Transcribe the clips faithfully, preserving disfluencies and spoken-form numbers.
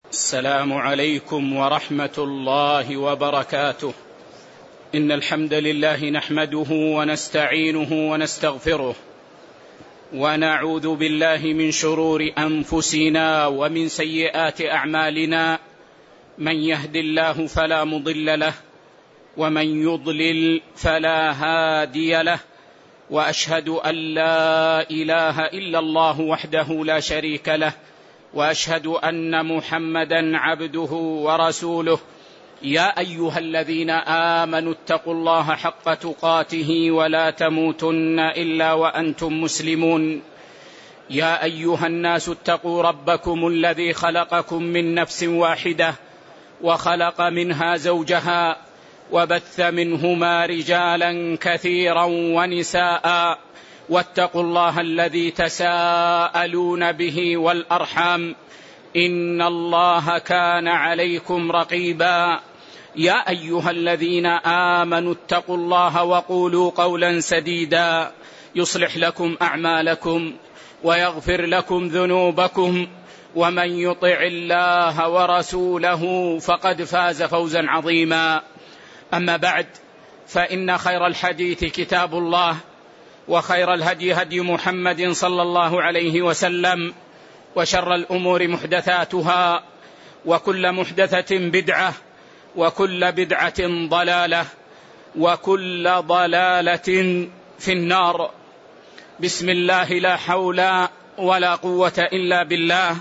السلام عليكم ورحمة الله وبركاته. إن الحمد لله نحمده ونستعينه ونستغفره، ونعوذ بالله من شرور أنفسنا ومن سيئات أعمالنا. من يهد الله فلا مضل له، ومن يضلل فلا هادي له، وأشهد أن لا إله إلا الله وحده لا شريك له، وأشهد أن محمدا عبده ورسوله. يا أيها الذين آمنوا اتقوا الله حق تقاته ولا تموتن إلا وأنتم مسلمون. يا أيها الناس اتقوا ربكم الذي خلقكم من نفس واحدة، وخلق منها زوجها، وبث منهما رجالا كثيرا ونساء، واتقوا الله الذي تساءلون به والأرحام، إن الله كان عليكم رقيبا. يا أيها الذين آمنوا اتقوا الله وقولوا قولا سديدا يصلح لكم أعمالكم ويغفر لكم ذنوبكم، ومن يطع الله ورسوله فقد فاز فوزا عظيما. أما بعد، فإن خير الحديث كتاب الله، وخير الهدي هدي محمد صلى الله عليه وسلم، وشر الأمور محدثاتها، وكل محدثة بدعة، وكل بدعة ضلالة، وكل ضلالة في النار. بسم الله، لا حول ولا قوة إلا بالله.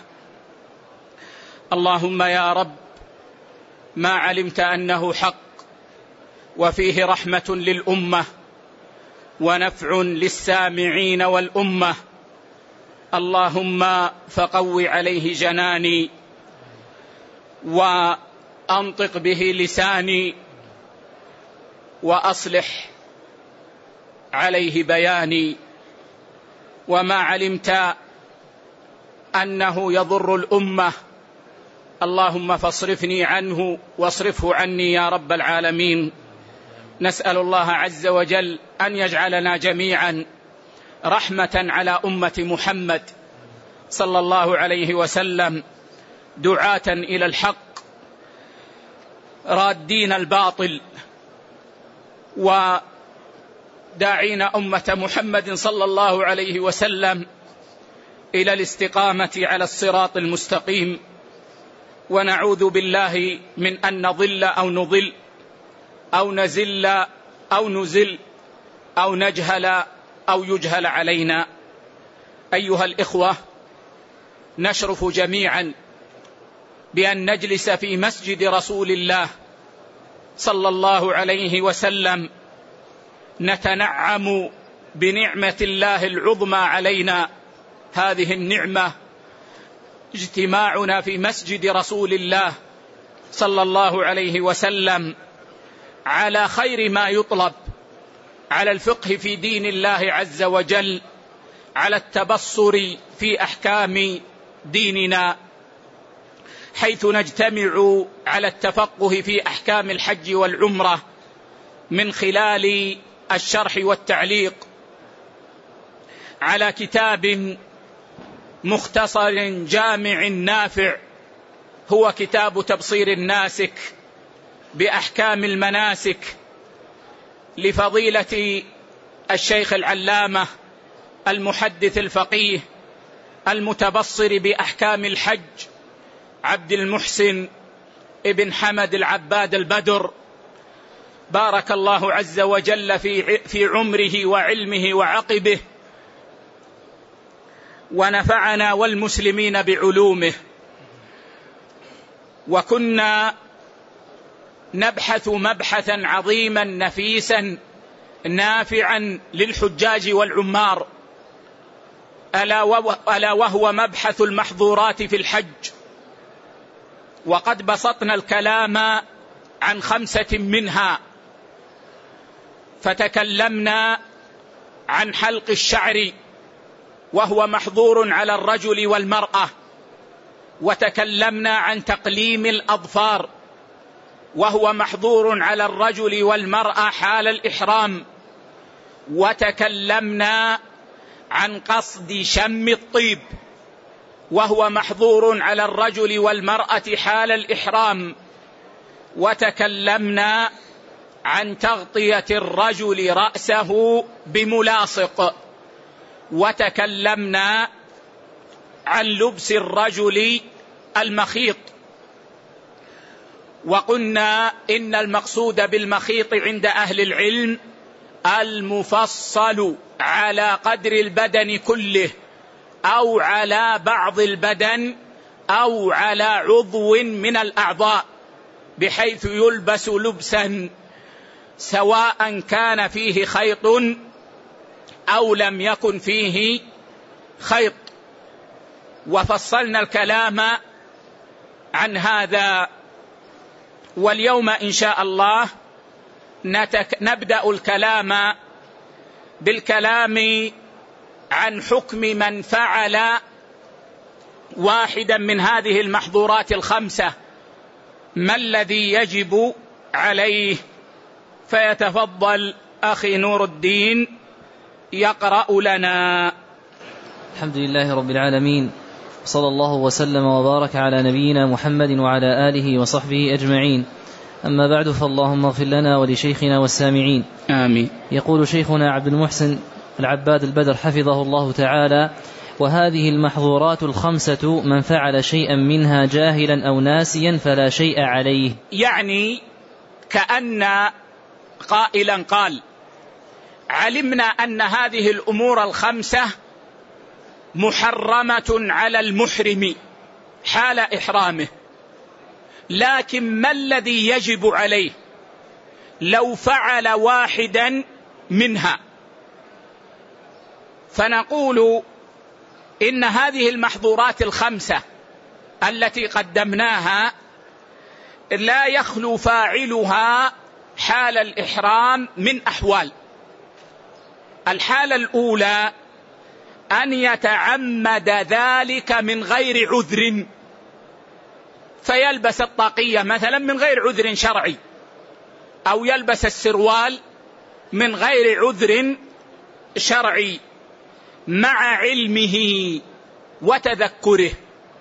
اللهم يا رب، ما علمت أنه حق وفيه رحمة للأمة ونفع للسامعين والأمة، اللهم فقو عليه جناني، وأنطق به لساني، وأصلح عليه بياني. وما علمت أنه يضر الأمة اللهم فاصرفني عنه واصرفه عني يا رب العالمين. نسأل الله عز وجل أن يجعلنا جميعا رحمة على أمة محمد صلى الله عليه وسلم، دعاة إلى الحق، رادين الباطل، وداعين أمة محمد صلى الله عليه وسلم إلى الاستقامة على الصراط المستقيم. ونعوذ بالله من أن نضل أو نضل أو نزل أو نزل أو نجهل أو يجهل علينا. أيها الإخوة، نشرف جميعا بأن نجلس في مسجد رسول الله صلى الله عليه وسلم، نتنعم بنعمة الله العظمى علينا. هذه النعمة اجتماعنا في مسجد رسول الله صلى الله عليه وسلم على خير ما يطلب، على الفقه في دين الله عز وجل، على التبصر في أحكام ديننا، حيث نجتمع على التفقه في أحكام الحج والعمرة من خلال الشرح والتعليق على كتاب مختصر جامع نافع، هو كتاب تبصير الناسك بأحكام المناسك لفضيلة الشيخ العلامة المحدث الفقيه المتبصر بأحكام الحج عبد المحسن ابن حمد العباد البدر، بارك الله عز وجل في في عمره وعلمه وعقبه، ونفعنا والمسلمين بعلومه. وكنا نبحث مبحثا عظيما نفيسا نافعا للحجاج والعمار، ألا وهو مبحث المحظورات في الحج. وقد بسطنا الكلام عن خمسة منها، فتكلمنا عن حلق الشعر وهو محظور على الرجل والمرأة، وتكلمنا عن تقليم الأظفار وهو محظور على الرجل والمرأة حال الإحرام، وتكلمنا عن قصد شم الطيب وهو محظور على الرجل والمرأة حال الإحرام. وتكلمنا عن تغطية الرجل رأسه بملاصق، وتكلمنا عن لبس الرجل المخيط، وقلنا إن المقصود بالمخيط عند أهل العلم المفصل على قدر البدن كله، أو على بعض البدن، أو على عضو من الأعضاء، بحيث يلبس لبسا سواء كان فيه خيط أو لم يكن فيه خيط. وفصلنا الكلام عن هذا. واليوم إن شاء الله نتك... نبدأ الكلام بالكلام عن حكم من فعل واحدا من هذه المحظورات الخمسة، ما الذي يجب عليه. فيتفضل أخي نور الدين يقرأ لنا. الحمد لله رب العالمين، صلى الله وسلم وبارك على نبينا محمد وعلى آله وصحبه أجمعين. أما بعد، فاللهم اغفر لنا ولشيخنا والسامعين، آمين. يقول شيخنا عبد المحسن العباد البدر حفظه الله تعالى: وهذه المحظورات الخمسة من فعل شيئا منها جاهلا أو ناسيا فلا شيء عليه. يعني كأن قائلا قال: علمنا أن هذه الأمور الخمسة محرمة على المحرم حال إحرامه، لكن ما الذي يجب عليه لو فعل واحدا منها؟ فنقول إن هذه المحظورات الخمسة التي قدمناها لا يخلو فاعلها حال الإحرام من أحوال. الحالة الأولى أن يتعمد ذلك من غير عذر، فيلبس الطاقية مثلا من غير عذر شرعي، أو يلبس السروال من غير عذر شرعي مع علمه وتذكره،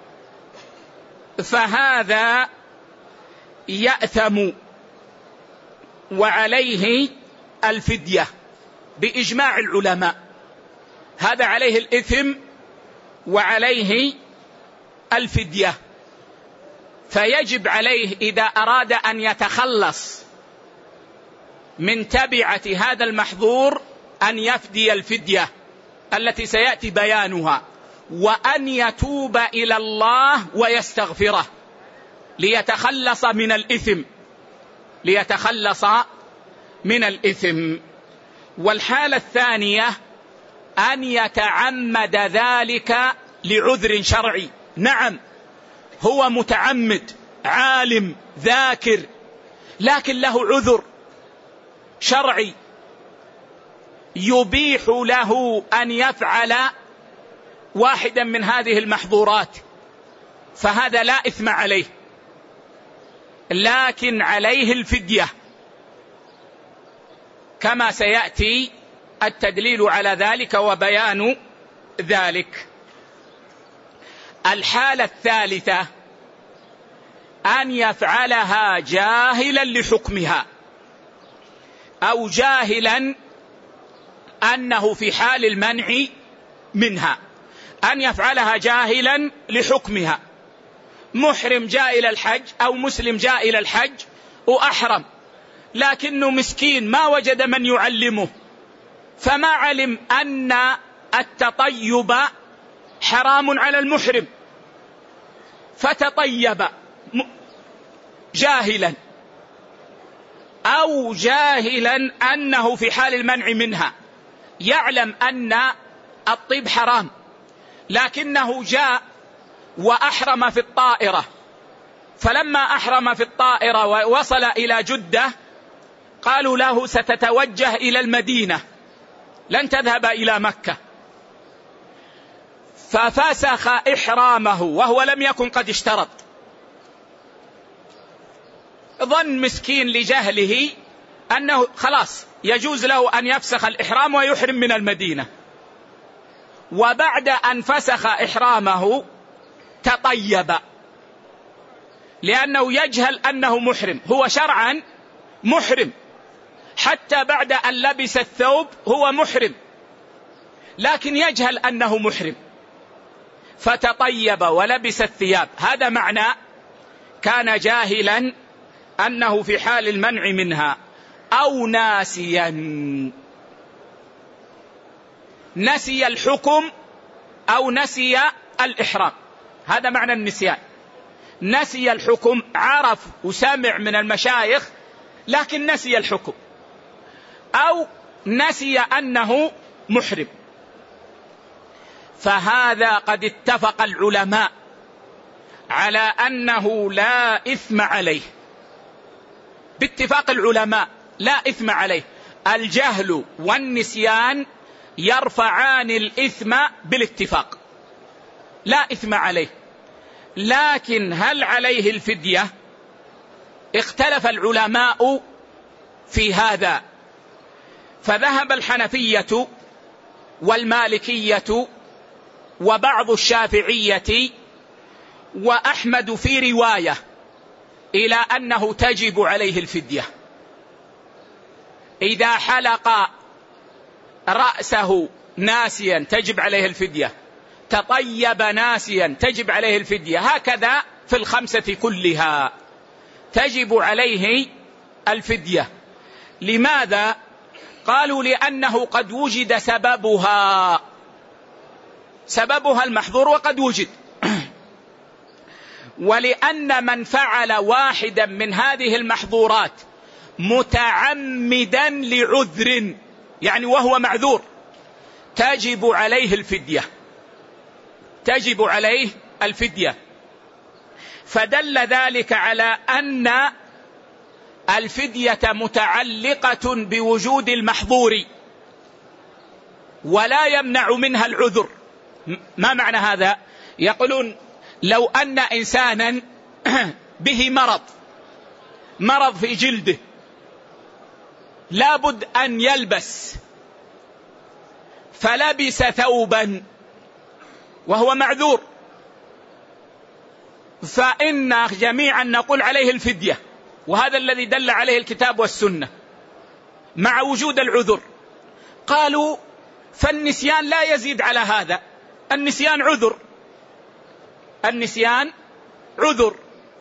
فهذا يأثم وعليه الفدية بإجماع العلماء. هذا عليه الإثم وعليه الفدية. فيجب عليه إذا أراد أن يتخلص من تبعة هذا المحظور أن يفدي الفدية التي سيأتي بيانها، وأن يتوب إلى الله ويستغفره ليتخلص من الإثم ليتخلص من الإثم. والحالة الثانية أن يتعمد ذلك لعذر شرعي. نعم، هو متعمد عالم ذاكر، لكن له عذر شرعي يبيح له أن يفعل واحدا من هذه المحظورات، فهذا لا إثم عليه، لكن عليه الفدية كما سيأتي التدليل على ذلك وبيان ذلك. الحالة الثالثة أن يفعلها جاهلا لحكمها، أو جاهلا أنه في حال المنع منها. أن يفعلها جاهلا لحكمها، محرم جاء إلى الحج أو مسلم جاء إلى الحج وأحرم، لكنه مسكين ما وجد من يعلمه، فما علم أن التطيب حرام على المحرم، فتطيب جاهلا، أو جاهلا أنه في حال المنع منها، يعلم أن الطيب حرام لكنه جاء وأحرم في الطائرة، فلما أحرم في الطائرة ووصل إلى جدة قالوا له ستتوجه إلى المدينة لن تذهب إلى مكة، ففسخ إحرامه وهو لم يكن قد اشترط. ظن مسكين لجهله أنه خلاص يجوز له أن يفسخ الإحرام ويحرم من المدينة، وبعد أن فسخ إحرامه تطيب، لأنه يجهل أنه محرم. هو شرعا محرم، حتى بعد أن لبس الثوب هو محرم، لكن يجهل أنه محرم فتطيب ولبس الثياب. هذا معنى كان جاهلا أنه في حال المنع منها. أو ناسيا، نسي الحكم أو نسي الإحرام، هذا معنى النسيان. نسي الحكم، عرف وسمع من المشايخ لكن نسي الحكم، أو نسي أنه محرم. فهذا قد اتفق العلماء على أنه لا إثم عليه، باتفاق العلماء لا إثم عليه. الجهل والنسيان يرفعان الإثم بالاتفاق، لا إثم عليه. لكن هل عليه الفدية؟ اختلف العلماء في هذا، فذهب الحنفية والمالكية وبعض الشافعية وأحمد في رواية إلى أنه تجب عليه الفدية. إذا حلق رأسه ناسيا تجب عليه الفدية، تطيب ناسيا تجب عليه الفدية، هكذا في الخمسة كلها تجب عليه الفدية. لماذا؟ قالوا لأنه قد وجد سببها، سببها المحظور وقد وجد، ولأن من فعل واحدا من هذه المحظورات متعمدا لعذر، يعني وهو معذور، تجب عليه الفدية، تجب عليه الفدية. فدل ذلك على أن الفدية متعلقة بوجود المحظور ولا يمنع منها العذر. ما معنى هذا؟ يقولون لو أن إنسانا به مرض، مرض في جلده، لابد أن يلبس، فلبس ثوبا وهو معذور، فإن جميعا نقول عليه الفدية، وهذا الذي دل عليه الكتاب والسنة مع وجود العذر. قالوا فالنسيان لا يزيد على هذا، النسيان عذر، النسيان عذر،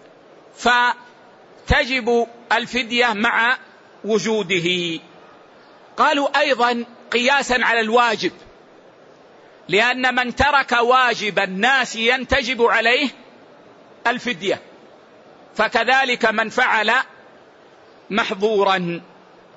فتجب الفدية مع وجوده. قالوا أيضا قياسا على الواجب، لأن من ترك واجبا ناسيا تجب عليه الفدية، فكذلك من فعل محظورا.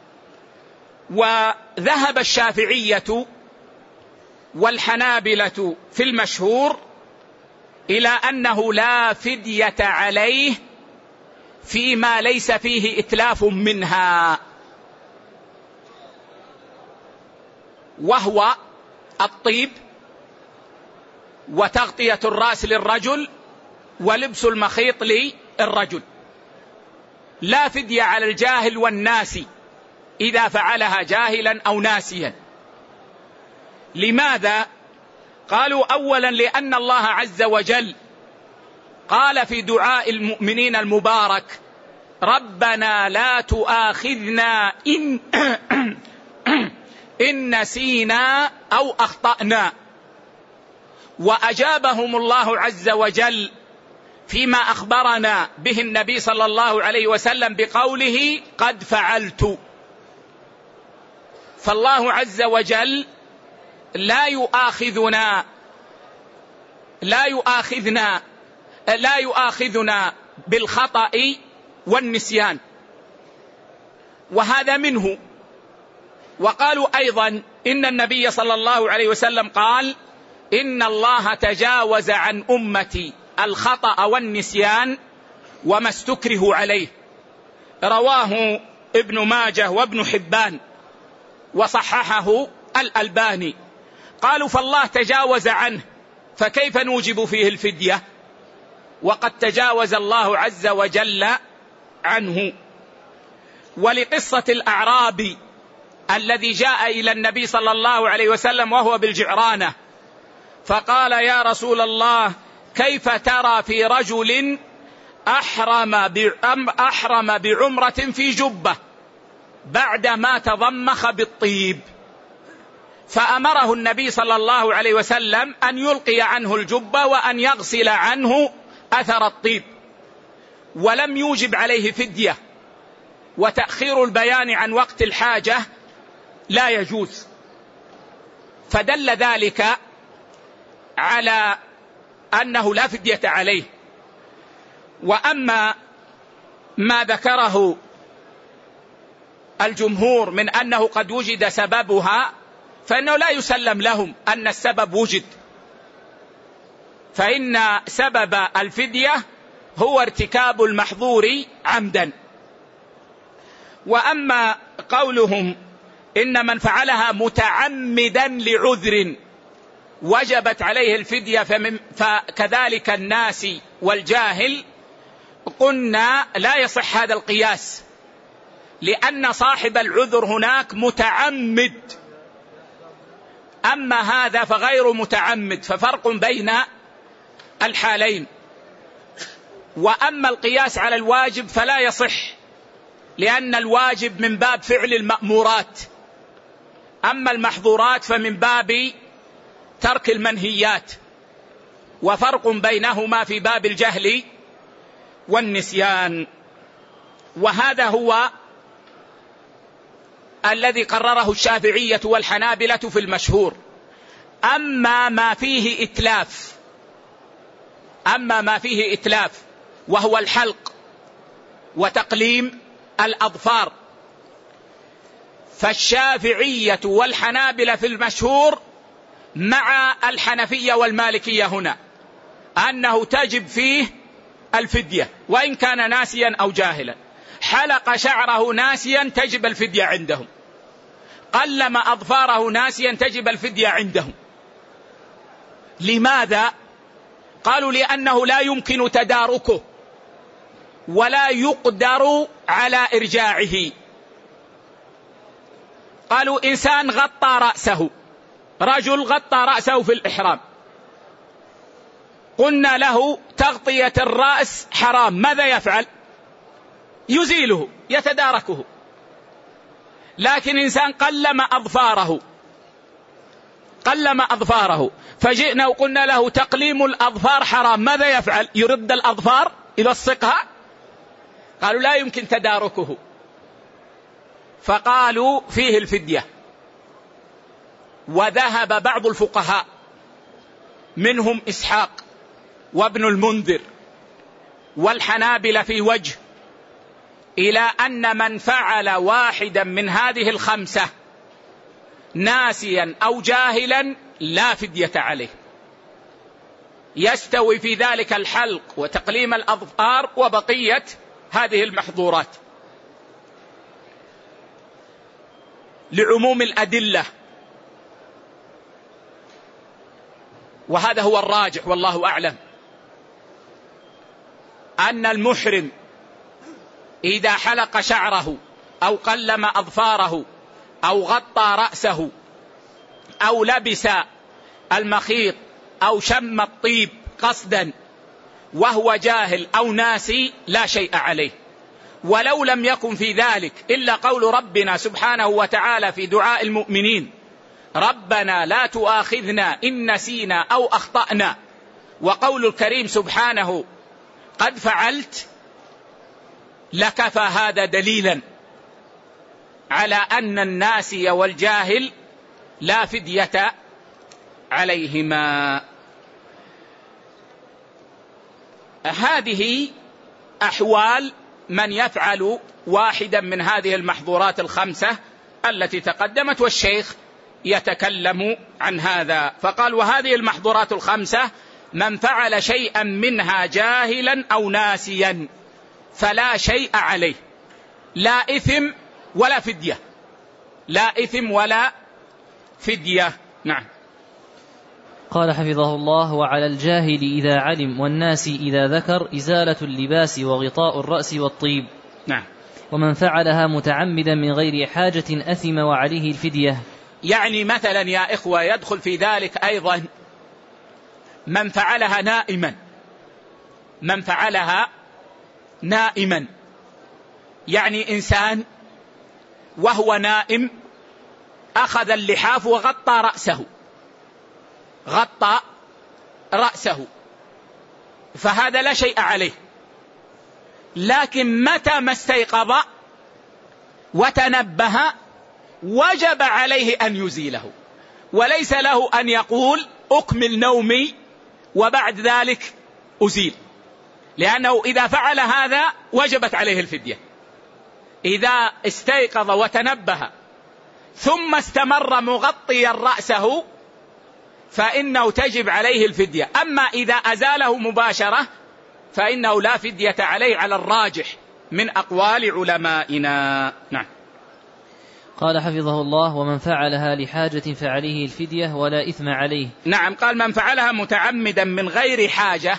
وذهب الشافعية والحنابلة في المشهور إلى أنه لا فدية عليه فيما ليس فيه إتلاف منها، وهو الطيب وتغطية الرأس للرجل ولبس المخيط للرجل. لا فدية على الجاهل والناسي إذا فعلها جاهلا أو ناسيا. لماذا؟ قالوا أولا لأن الله عز وجل قال في دعاء المؤمنين المبارك: ربنا لا تؤاخذنا إن, إن نسينا أو أخطأنا. وأجابهم الله عز وجل فيما أخبرنا به النبي صلى الله عليه وسلم بقوله: قد فعلت. فالله عز وجل لا يؤاخذنا لا يؤاخذنا لا يؤاخذنا بالخطأ والنسيان، وهذا منه. وقالوا أيضا إن النبي صلى الله عليه وسلم قال: إن الله تجاوز عن أمتي الخطأ والنسيان وما استكره عليه. رواه ابن ماجه وابن حبان وصححه الألباني. قالوا فالله تجاوز عنه، فكيف نوجب فيه الفدية وقد تجاوز الله عز وجل عنه؟ ولقصة الأعرابي الذي جاء إلى النبي صلى الله عليه وسلم وهو بالجعرانة، فقال: يا رسول الله، كيف ترى في رجل أحرم أحرم بعمرة في جبة بعدما تضمخ بالطيب، فأمره النبي صلى الله عليه وسلم أن يلقي عنه الجبة وأن يغسل عنه أثر الطيب، ولم يوجب عليه فدية، وتأخير البيان عن وقت الحاجة لا يجوز، فدل ذلك على أنه لا فدية عليه. وأما ما ذكره الجمهور من أنه قد وجد سببها فإنه لا يسلم لهم أن السبب وجد، فإن سبب الفدية هو ارتكاب المحظور عمدا. وأما قولهم إن من فعلها متعمدا لعذر وجبت عليه الفدية فكذلك الناس والجاهل، قلنا لا يصح هذا القياس، لأن صاحب العذر هناك متعمد، أما هذا فغير متعمد، ففرق بين الحالين. وأما القياس على الواجب فلا يصح، لأن الواجب من باب فعل المأمورات، أما المحظورات فمن باب ترك المنهيات، وفرق بينهما في باب الجهل والنسيان. وهذا هو الذي قرره الشافعية والحنابلة في المشهور. أما ما فيه إتلاف أما ما فيه إتلاف وهو الحلق وتقليم الأظفار، فالشافعية والحنابلة في المشهور مع الحنفية والمالكية هنا أنه تجب فيه الفدية وإن كان ناسيا أو جاهلا. حلق شعره ناسيا تجب الفدية عندهم، قلم أظفاره ناسيا تجب الفدية عندهم. لماذا؟ قالوا لأنه لا يمكن تداركه ولا يقدر على إرجاعه. قالوا إنسان غطى رأسه، رجل غطى رأسه في الإحرام، قلنا له تغطية الرأس حرام، ماذا يفعل؟ يزيله، يتداركه. لكن إنسان قلم أظفاره قلم أظفاره فجئنا وقلنا له تقليم الأظفار حرام، ماذا يفعل؟ يرد الأظفار إلى الصقها. قالوا لا يمكن تداركه، فقالوا فيه الفدية. وذهب بعض الفقهاء منهم إسحاق وابن المنذر والحنابلة في وجه إلى أن من فعل واحدا من هذه الخمسة ناسيا أو جاهلا لا فدية عليه، يستوي في ذلك الحلق وتقليم الأظفار وبقية هذه المحظورات لعموم الأدلة. وهذا هو الراجح والله أعلم، أن المحرم إذا حلق شعره أو قلم أظفاره أو غطى رأسه أو لبس المخيط أو شم الطيب قصدا وهو جاهل أو ناسي لا شيء عليه، ولو لم يكن في ذلك إلا قول ربنا سبحانه وتعالى في دعاء المؤمنين: ربنا لا تؤاخذنا إن نسينا أو أخطأنا، وقول الكريم سبحانه: قد فعلت، لكفى هذا دليلا على أن الناسي والجاهل لا فدية عليهما. هذه أحوال من يفعل واحدا من هذه المحظورات الخمسة التي تقدمت، والشيخ يتكلم عن هذا فقال: وهذه المحظورات الخمسة من فعل شيئا منها جاهلا أو ناسيا فلا شيء عليه، لا إثم ولا فدية، لا إثم ولا فدية. نعم. قال حفظه الله: وعلى الجاهل إذا علم والناس إذا ذكر إزالة اللباس وغطاء الرأس والطيب. نعم. ومن فعلها متعمدا من غير حاجة أثم وعليه الفدية. يعني مثلا يا إخوة يدخل في ذلك أيضا من فعلها نائما، من فعلها نائما يعني إنسان وهو نائم أخذ اللحاف وغطى رأسه، غطى رأسه، فهذا لا شيء عليه. لكن متى ما استيقظ وتنبه وجب عليه أن يزيله، وليس له أن يقول أكمل نومي وبعد ذلك أزيل، لأنه إذا فعل هذا وجبت عليه الفدية. إذا استيقظ وتنبه ثم استمر مغطيا رأسه فإنه تجب عليه الفدية. أما إذا أزاله مباشرة فإنه لا فدية عليه على الراجح من أقوال علمائنا. نعم. قال حفظه الله: ومن فعلها لحاجة فعليه الفدية ولا إثم عليه. نعم، قال من فعلها متعمدا من غير حاجة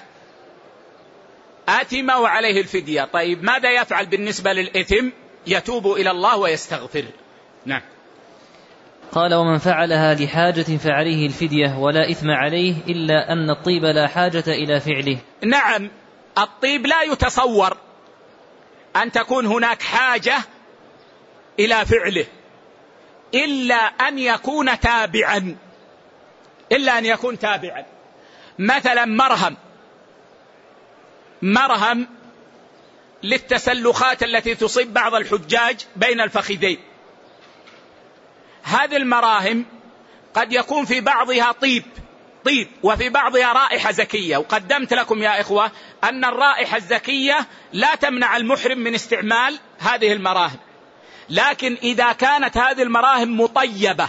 آثم وعليه الفدية. طيب ماذا يفعل بالنسبة للإثم؟ يتوب إلى الله ويستغفر. نعم. قال: ومن فعلها لحاجة فعليه الفدية ولا إثم عليه إلا أن الطيب لا حاجة إلى فعله. نعم، الطيب لا يتصور أن تكون هناك حاجة إلى فعله إلا أن يكون تابعا، إلا أن يكون تابعا. مثلا مرهم، مرهم للتسلخات التي تصيب بعض الحجاج بين الفخذين. هذه المراهم قد يكون في بعضها طيب طيب وفي بعضها رائحة زكية، وقدمت لكم يا إخوة أن الرائحة الزكية لا تمنع المحرم من استعمال هذه المراهم، لكن إذا كانت هذه المراهم مطيبة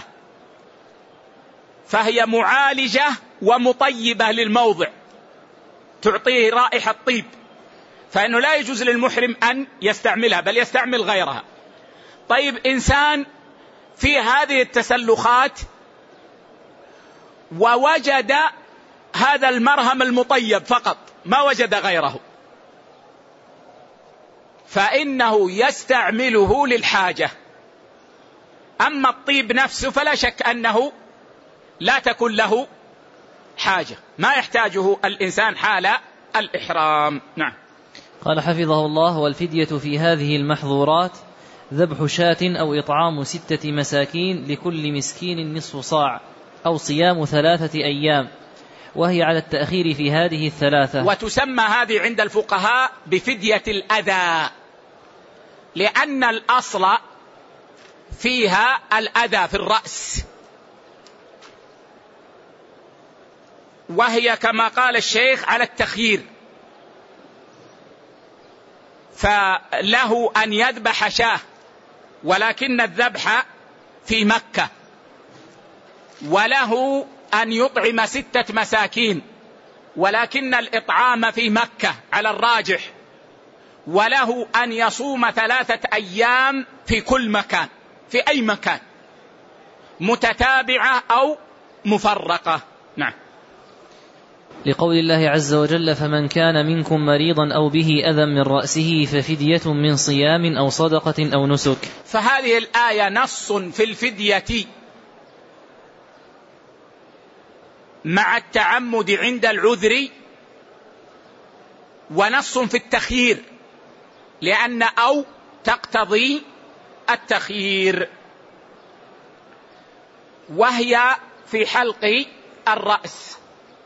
فهي معالجة ومطيبة للموضع تعطيه رائحة طيب، فإنه لا يجوز للمحرم أن يستعملها بل يستعمل غيرها. طيب إنسان في هذه التسلخات ووجد هذا المرهم المطيب فقط ما وجد غيره، فإنه يستعمله للحاجة. أما الطيب نفسه فلا شك أنه لا تكون له حاجة، ما يحتاجه الإنسان حال الإحرام. نعم. قال حفظه الله: والفدية في هذه المحظورات ذبح شاة أو إطعام ستة مساكين لكل مسكين نصف صاع أو صيام ثلاثة أيام، وهي على التأخير في هذه الثلاثة. وتسمى هذه عند الفقهاء بفدية الأذى، لأن الأصل فيها الأذى في الرأس، وهي كما قال الشيخ على التخيير، فله أن يذبح شاه ولكن الذبح في مكة، وله أن يطعم ستة مساكين ولكن الإطعام في مكة على الراجح، وله أن يصوم ثلاثة أيام في كل مكان، في أي مكان، متتابعة أو مفرقة. نعم. لقول الله عز وجل: فمن كان منكم مريضا أو به أذى من رأسه ففدية من صيام أو صدقة أو نسك. فهذه الآية نص في الفدية مع التعمد عند العذر، ونص في التخيير لأن أو تقتضي التخيير، وهي في حلق الرأس.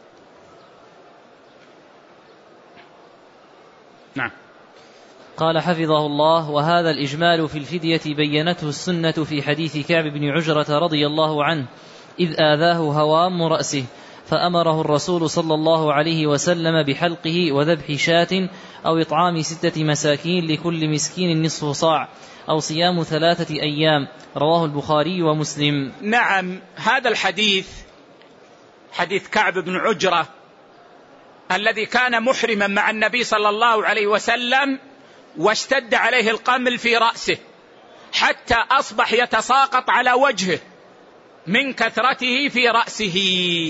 نعم. قال حفظه الله: وهذا الإجمال في الفدية بينته السنة في حديث كعب بن عجرة رضي الله عنه إذ آذاه هوام رأسه فأمره الرسول صلى الله عليه وسلم بحلقه وذبح شاة أو إطعام ستة مساكين لكل مسكين نصف صاع أو صيام ثلاثة أيام، رواه البخاري ومسلم. نعم، هذا الحديث حديث كعب بن عجرة الذي كان محرما مع النبي صلى الله عليه وسلم واشتد عليه القمل في رأسه حتى أصبح يتساقط على وجهه من كثرته في رأسه،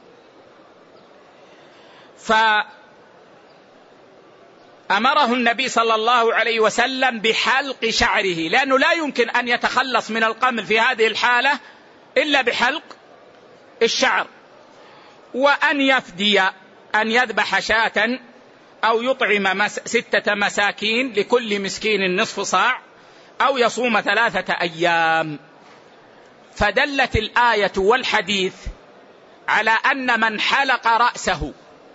فأمره النبي صلى الله عليه وسلم بحلق شعره، لأنه لا يمكن أن يتخلص من القمل في هذه الحالة إلا بحلق الشعر. وأن يفدي، أن يذبح شاة أو يطعم مس ستة مساكين لكل مسكين نصف صاع، أو يصوم ثلاثة أيام. فدلت الآية والحديث على أن من حلق رأسه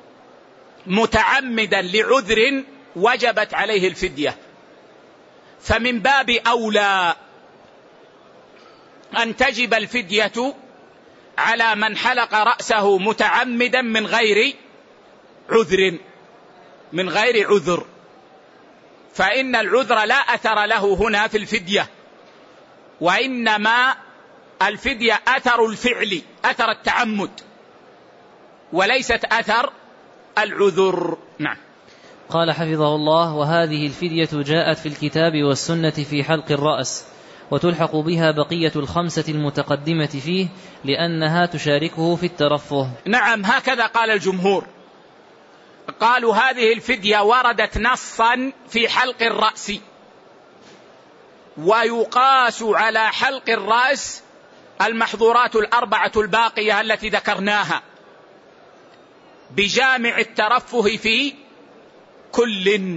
متعمدا لعذر وجبت عليه الفدية، فمن باب أولى أن تجب الفدية على من حلق رأسه متعمدا من غير عذر من غير عذر فإن العذر لا أثر له هنا في الفدية، وإنما الفدية أثر الفعل، أثر التعمد، وليست أثر العذر. نعم. قال حفظه الله: وهذه الفدية جاءت في الكتاب والسنة في حلق الرأس، وتلحق بها بقية الخمسة المتقدمة فيه لأنها تشاركه في الترفه. نعم، هكذا قال الجمهور، قالوا هذه الفدية وردت نصا في حلق الرأس، ويقاس على حلق الرأس المحظورات الأربعة الباقية التي ذكرناها بجامع الترفه في كل،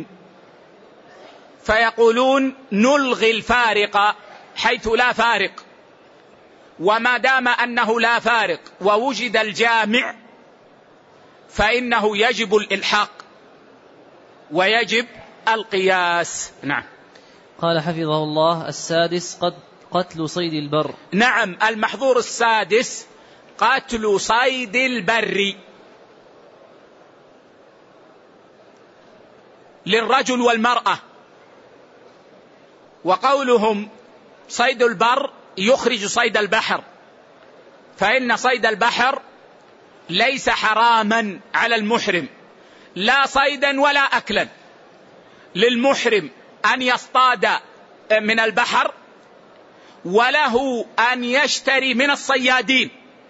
فيقولون نلغي الفارق حيث لا فارق، وما دام أنه لا فارق ووجد الجامع فإنه يجب الإلحاق ويجب القياس. نعم. قال حفظه الله: السادس قد قتل صيد البر. نعم، المحظور السادس قتل صيد البر للرجل والمرأة، وقولهم صيد البر يخرج صيد البحر، فإن صيد البحر ليس حراما على المحرم لا صيدا ولا أكلا. للمحرم أن يصطاد من البحر، وله أن يشتري من الصيادين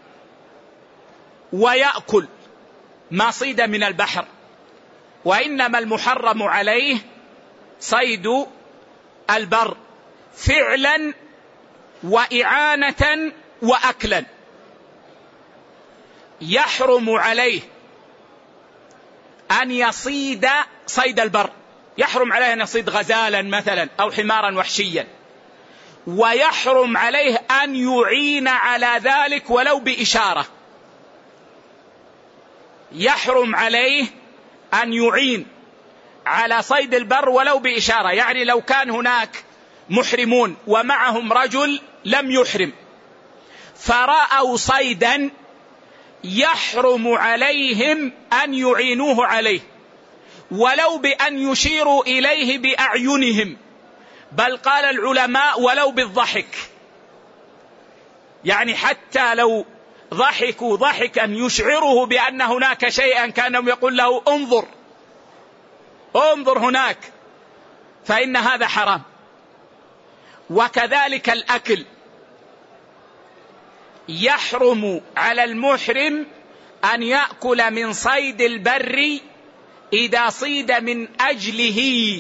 ويأكل ما صيد من البحر، وإنما المحرم عليه صيد البر فعلا وإعانة وأكلا. يحرم عليه أن يصيد صيد البر، يحرم عليه أن يصيد غزالا مثلا أو حمارا وحشيا، ويحرم عليه أن يعين على ذلك ولو بإشارة. يحرم عليه أن يعين على صيد البر ولو بإشارة، يعني لو كان هناك محرمون ومعهم رجل لم يحرم فرأوا صيدا يحرم عليهم أن يعينوه عليه ولو بأن يشيروا إليه بأعينهم، بل قال العلماء ولو بالضحك، يعني حتى لو ضحكوا ضحكا يشعره بأن هناك شيئا كانوا يقول له انظر انظر هناك، فإن هذا حرام. وكذلك الأكل، يحرم على المحرم أن يأكل من صيد البر إذا صيد من أجله،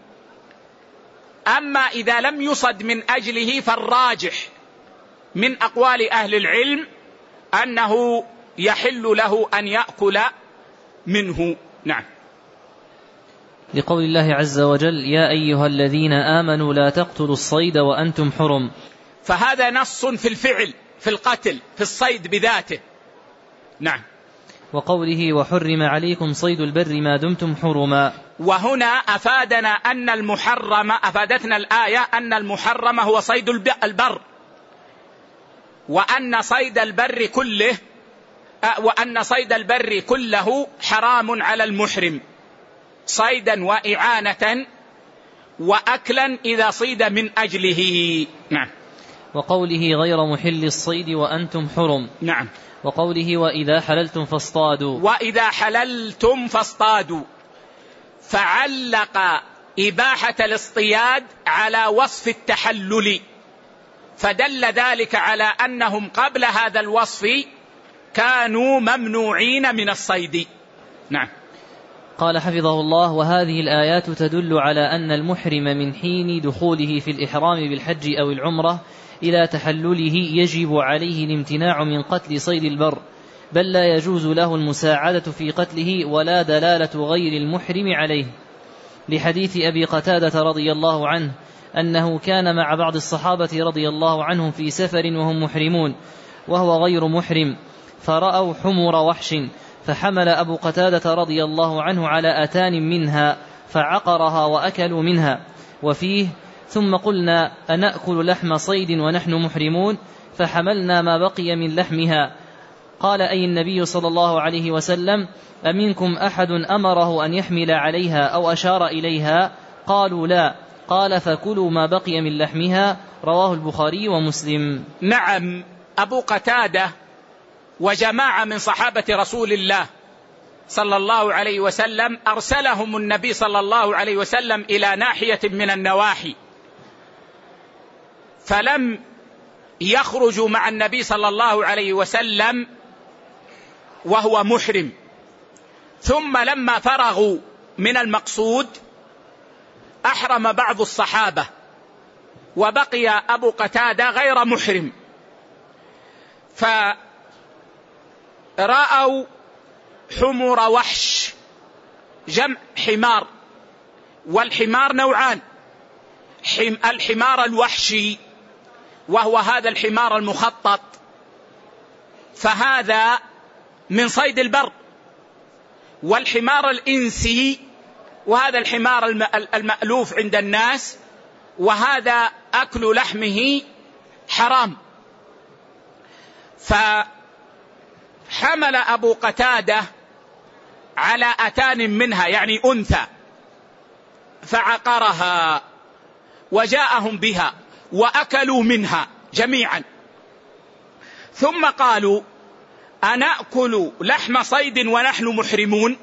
أما إذا لم يصد من أجله فالراجح من أقوال أهل العلم أنه يحل له أن يأكل منه. نعم. لقول الله عز وجل: يا أيها الذين آمنوا لا تقتلوا الصيد وأنتم حرم. فهذا نص في الفعل، في القتل، في الصيد بذاته. نعم. وقوله: وحرم عليكم صيد البر ما دمتم حرما. وهنا أفادنا أن المحرم، أفادتنا الآية أن المحرم هو صيد البر، وأن صيد البر كله وأن صيد البر كله حرام على المحرم، صيدا وإعانة وأكلا إذا صيد من أجله. نعم. وقوله: غير محل الصيد وأنتم حرم. نعم. وقوله: وإذا حللتم فاصطادوا. وإذا حللتم فاصطادوا، فعلق إباحة الاصطياد على وصف التحلل، فدل ذلك على أنهم قبل هذا الوصف كانوا ممنوعين من الصيد. نعم. قال حفظه الله: وهذه الآيات تدل على أن المحرم من حين دخوله في الإحرام بالحج أو العمرة إلى تحلله يجب عليه الامتناع من قتل صيد البر، بل لا يجوز له المساعدة في قتله ولا دلالة غير المحرم عليه، لحديث أبي قتادة رضي الله عنه أنه كان مع بعض الصحابة رضي الله عنهم في سفر وهم محرمون وهو غير محرم، فرأوا حمر وحش، فحمل أبو قتادة رضي الله عنه على أتان منها فعقرها وأكلوا منها. وفيه: ثم قلنا أنأكل لحم صيد ونحن محرمون، فحملنا ما بقي من لحمها. قال: أي النبي صلى الله عليه وسلم: أمنكم أحد أمره أن يحمل عليها أو أشار إليها؟ قالوا: لا. قال: فكلوا ما بقي من لحمها. رواه البخاري ومسلم. نعم، أبو قتادة وجماعة من صحابة رسول الله صلى الله عليه وسلم أرسلهم النبي صلى الله عليه وسلم إلى ناحية من النواحي، فلم يخرجوا مع النبي صلى الله عليه وسلم وهو محرم. ثم لما فرغوا من المقصود أحرم بعض الصحابة وبقي أبو قتادة غير محرم، فرأوا حمر وحش، جمع حمار، والحمار نوعان: الحمار الوحشي وهو هذا الحمار المخطط، فهذا من صيد البر، والحمار الإنسي وهذا الحمار المألوف عند الناس، وهذا أكل لحمه حرام. فحمل أبو قتادة على أتان منها، يعني أنثى، فعقرها وجاءهم بها وأكلوا منها جميعا، ثم قالوا: أنأكل لحم صيد ونحن محرمون؟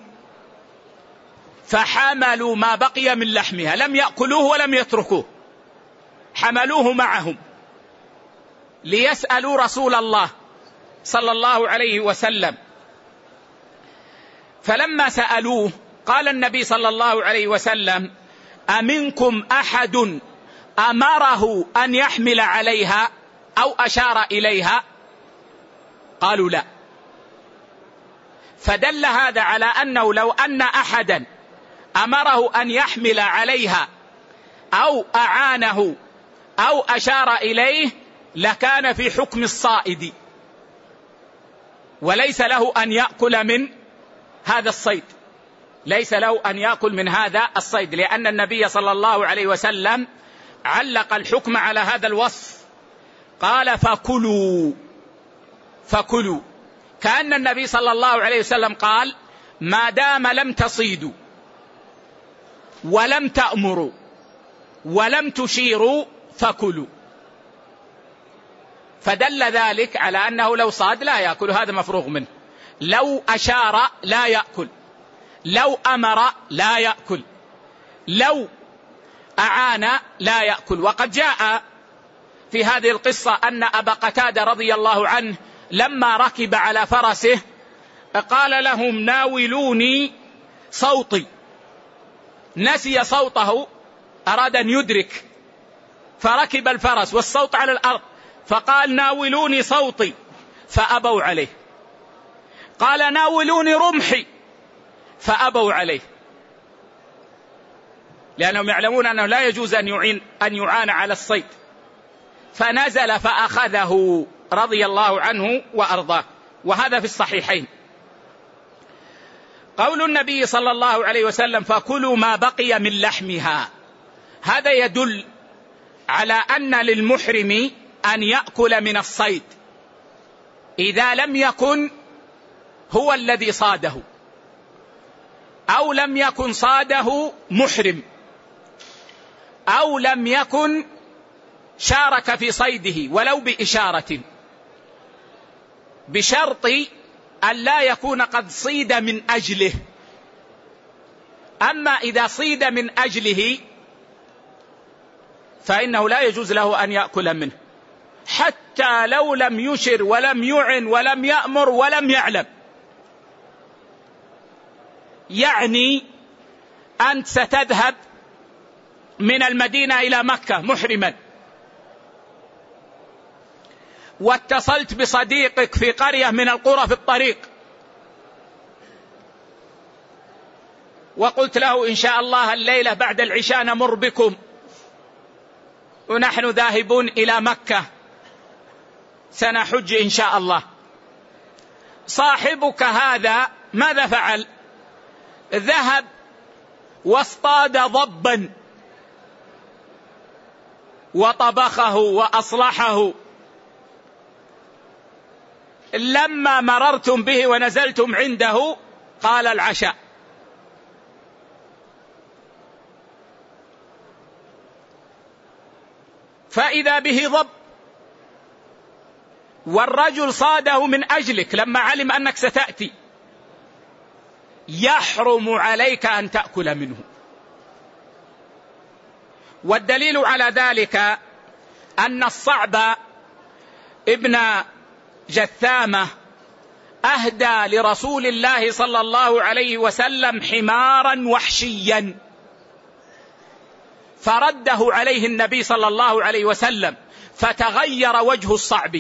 فحملوا ما بقي من لحمها، لم يأكلوه ولم يتركوه، حملوه معهم ليسألوا رسول الله صلى الله عليه وسلم. فلما سألوه قال النبي صلى الله عليه وسلم: أمنكم أحد أمره أن يحمل عليها أو أشار إليها؟ قالوا: لا. فدل هذا على أنه لو أن أحدا أمره أن يحمل عليها أو أعانه أو أشار إليه لكان في حكم الصائد، وليس له أن يأكل من هذا الصيد، ليس له أن يأكل من هذا الصيد، لأن النبي صلى الله عليه وسلم علق الحكم على هذا الوصف، قال: فكلوا فكلوا، كأن النبي صلى الله عليه وسلم قال: ما دام لم تصيدوا ولم تأمروا ولم تشيروا فكلوا. فدل ذلك على أنه لو صاد لا يأكل، هذا مفروغ منه، لو أشار لا يأكل، لو أمر لا يأكل، لو أعان لا يأكل. وقد جاء في هذه القصة أن أبا قتادة رضي الله عنه لما ركب على فرسه قال لهم: ناولوني صوتي، نسي صوته، أراد أن يدرك، فركب الفرس والصوت على الأرض، فقال: ناولوني صوتي، فأبوا عليه. قال: ناولوني رمحي، فأبوا عليه، لأنهم يعلمون أنه لا يجوز أن يعين أن يعان على الصيد. فنزل فأخذه رضي الله عنه وأرضاه، وهذا في الصحيحين. قول النبي صلى الله عليه وسلم: فكلوا ما بقي من لحمها، هذا يدل على أن للمحرم أن يأكل من الصيد إذا لم يكن هو الذي صاده، أو لم يكن صاده محرم، أو لم يكن شارك في صيده ولو بإشارة، بشرط أن لا يكون قد صيد من أجله. أما إذا صيد من أجله فإنه لا يجوز له أن يأكل منه، حتى لو لم يشر ولم يعن ولم يأمر ولم يعلم. يعني أنت ستذهب من المدينة إلى مكة محرما، واتصلت بصديقك في قرية من القرى في الطريق وقلت له إن شاء الله الليلة بعد العشاء نمر بكم ونحن ذاهبون إلى مكة سنحج إن شاء الله، صاحبك هذا ماذا فعل؟ ذهب واصطاد ضبا وطبخه وأصلحه، لما مررتم به ونزلتم عنده قال العشاء. فإذا به ضب والرجل صاده من أجلك لما علم أنك ستأتي، يحرم عليك أن تأكل منه. والدليل على ذلك أن الصعب ابن جثامة أهدى لرسول الله صلى الله عليه وسلم حمارا وحشيا، فرده عليه النبي صلى الله عليه وسلم فتغير وجه الصعب.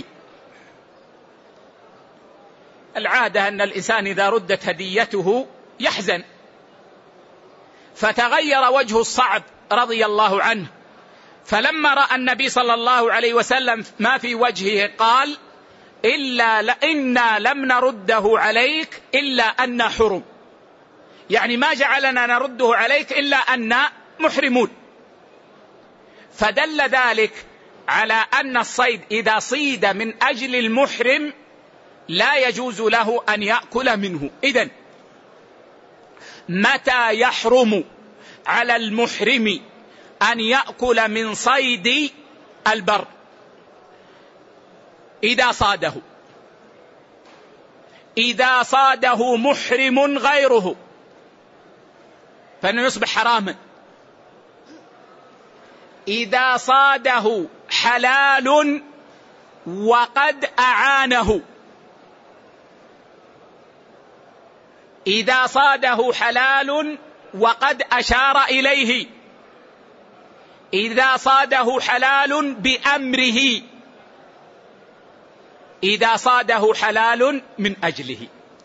العادة أن الإنسان إذا ردت هديته يحزن، فتغير وجه الصعب رضي الله عنه، فلما رأى النبي صلى الله عليه وسلم ما في وجهه قال إلا إنا لم نرده عليك إلا أن حرم، يعني ما جعلنا نرده عليك إلا أن محرمون. فدل ذلك على أن الصيد إذا صيد من أجل المحرم لا يجوز له أن يأكل منه. إذن متى يحرم على المحرم أن يأكل من صيد البر؟ إذا صاده، إذا صاده محرم غيره فإنه يصبح حراما. إذا صاده حلال وقد أعانه، إذا صاده حلال وقد أشار إليه، إذا صاده حلال بأمره، إذا صاده حلال من أجله،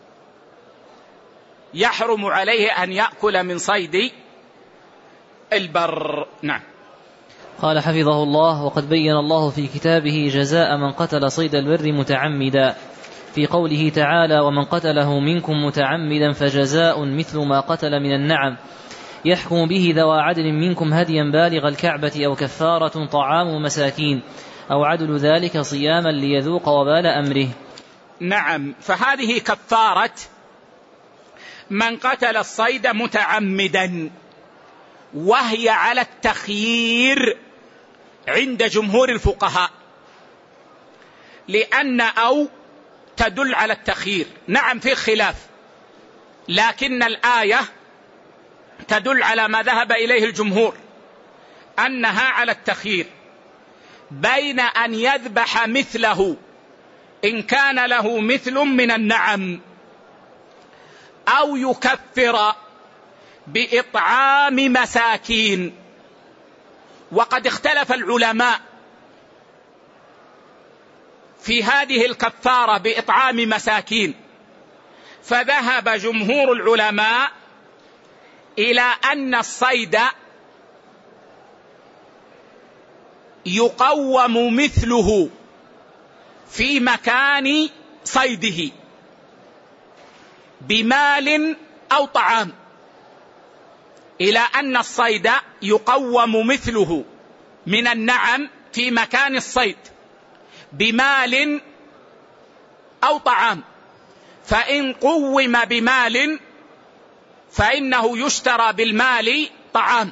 يحرم عليه أن يأكل من صيد البر. نعم. قال حفظه الله: وقد بين الله في كتابه جزاء من قتل صيد البر متعمدا في قوله تعالى: ومن قتله منكم متعمدا فجزاء مثل ما قتل من النعم يحكم به ذوى عدل منكم هديا بالغ الكعبة أو كفارة طعام مساكين أو عدل ذلك صياما ليذوق وبال أمره. نعم، فهذه كفارة من قتل الصيد متعمدا، وهي على التخيير عند جمهور الفقهاء، لأن أو تدل على التخيير. نعم في خلاف، لكن الآية تدل على ما ذهب إليه الجمهور، أنها على التخيير بين أن يذبح مثله إن كان له مثل من النعم، أو يكفر بإطعام مساكين. وقد اختلف العلماء في هذه الكفارة بإطعام مساكين، فذهب جمهور العلماء إلى أن الصيد يقوم مثله في مكان صيده بمال أو طعام، إلى أن الصيد يقوم مثله من النعم في مكان الصيد بمال أو طعام. فإن قوم بمال فإنه يشترى بالمال طعام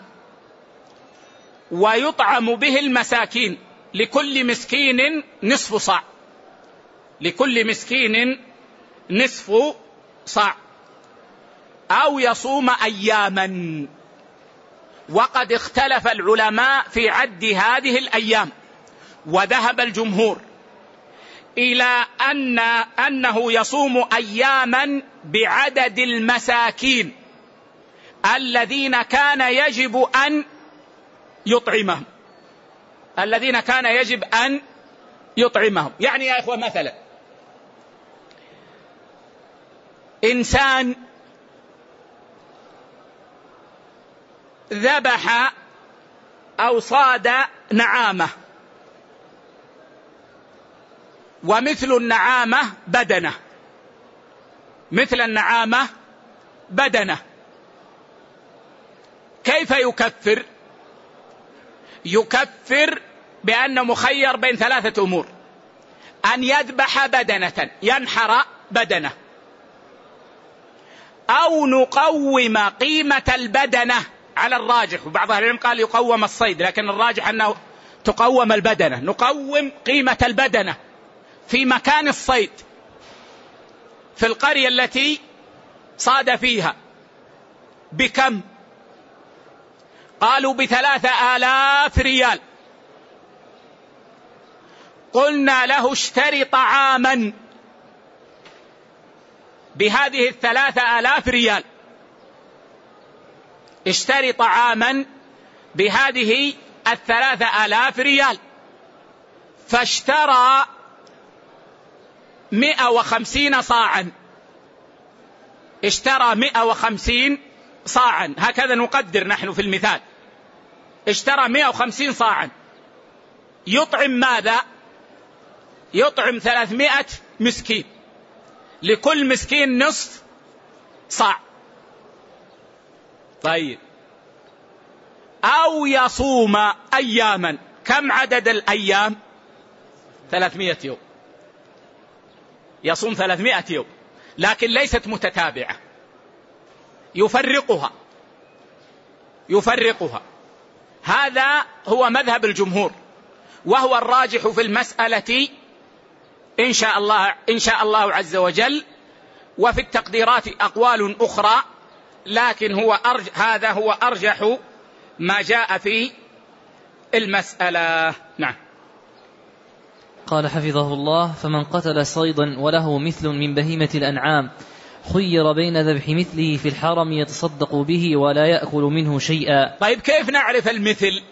ويطعم به المساكين، لكل مسكين نصف صاع، لكل مسكين نصف صاع، أو يصوم أياما. وقد اختلف العلماء في عد هذه الأيام، وذهب الجمهور إلى أن أنه يصوم أياما بعدد المساكين الذين كان يجب أن يطعمهم، الذين كان يجب أن يطعمهم. يعني يا إخوة مثلا إنسان ذبح أو صاد نعامة، ومثل النعامة بدنه، مثل النعامة بدنه، كيف يكفر؟ يكفر بأنه مخير بين ثلاثة أمور: أن يذبح بدنة، ينحر بدنه، أو نقوم قيمة البدنة على الراجح، وبعض أهل العلم قال يقوم الصيد، لكن الراجح أنه تقوم البدنة، نقوم قيمة البدنة في مكان الصيد في القرية التي صاد فيها. بكم؟ قالوا بثلاثة آلاف ريال. قلنا له اشتري طعاما بهذه الثلاثة آلاف ريال، اشتري طعاما بهذه الثلاثة آلاف ريال، فاشترى مئة وخمسين صاعا، اشترى مئة وخمسين صاعا، هكذا نقدر نحن في المثال، اشترى مئة وخمسين صاعا، يطعم ماذا؟ يطعم ثلاثمائة مسكين، لكل مسكين نصف صاع. طيب، أو يصوم أياما. كم عدد الأيام؟ ثلاثمائة يوم، يصوم ثلاثمائة يوم، لكن ليست متتابعة، يفرقها يفرقها هذا هو مذهب الجمهور، وهو الراجح في المسألة إن شاء الله إن شاء الله عز وجل. وفي التقديرات أقوال أخرى، لكن هو أرج هذا هو أرجح ما جاء في المسألة. نعم. قال حفظه الله: فمن قتل صيدا وله مثل من بهيمة الأنعام خير بين ذبح مثله في الحرم يتصدق به ولا يأكل منه شيئا. طيب، كيف نعرف المثل؟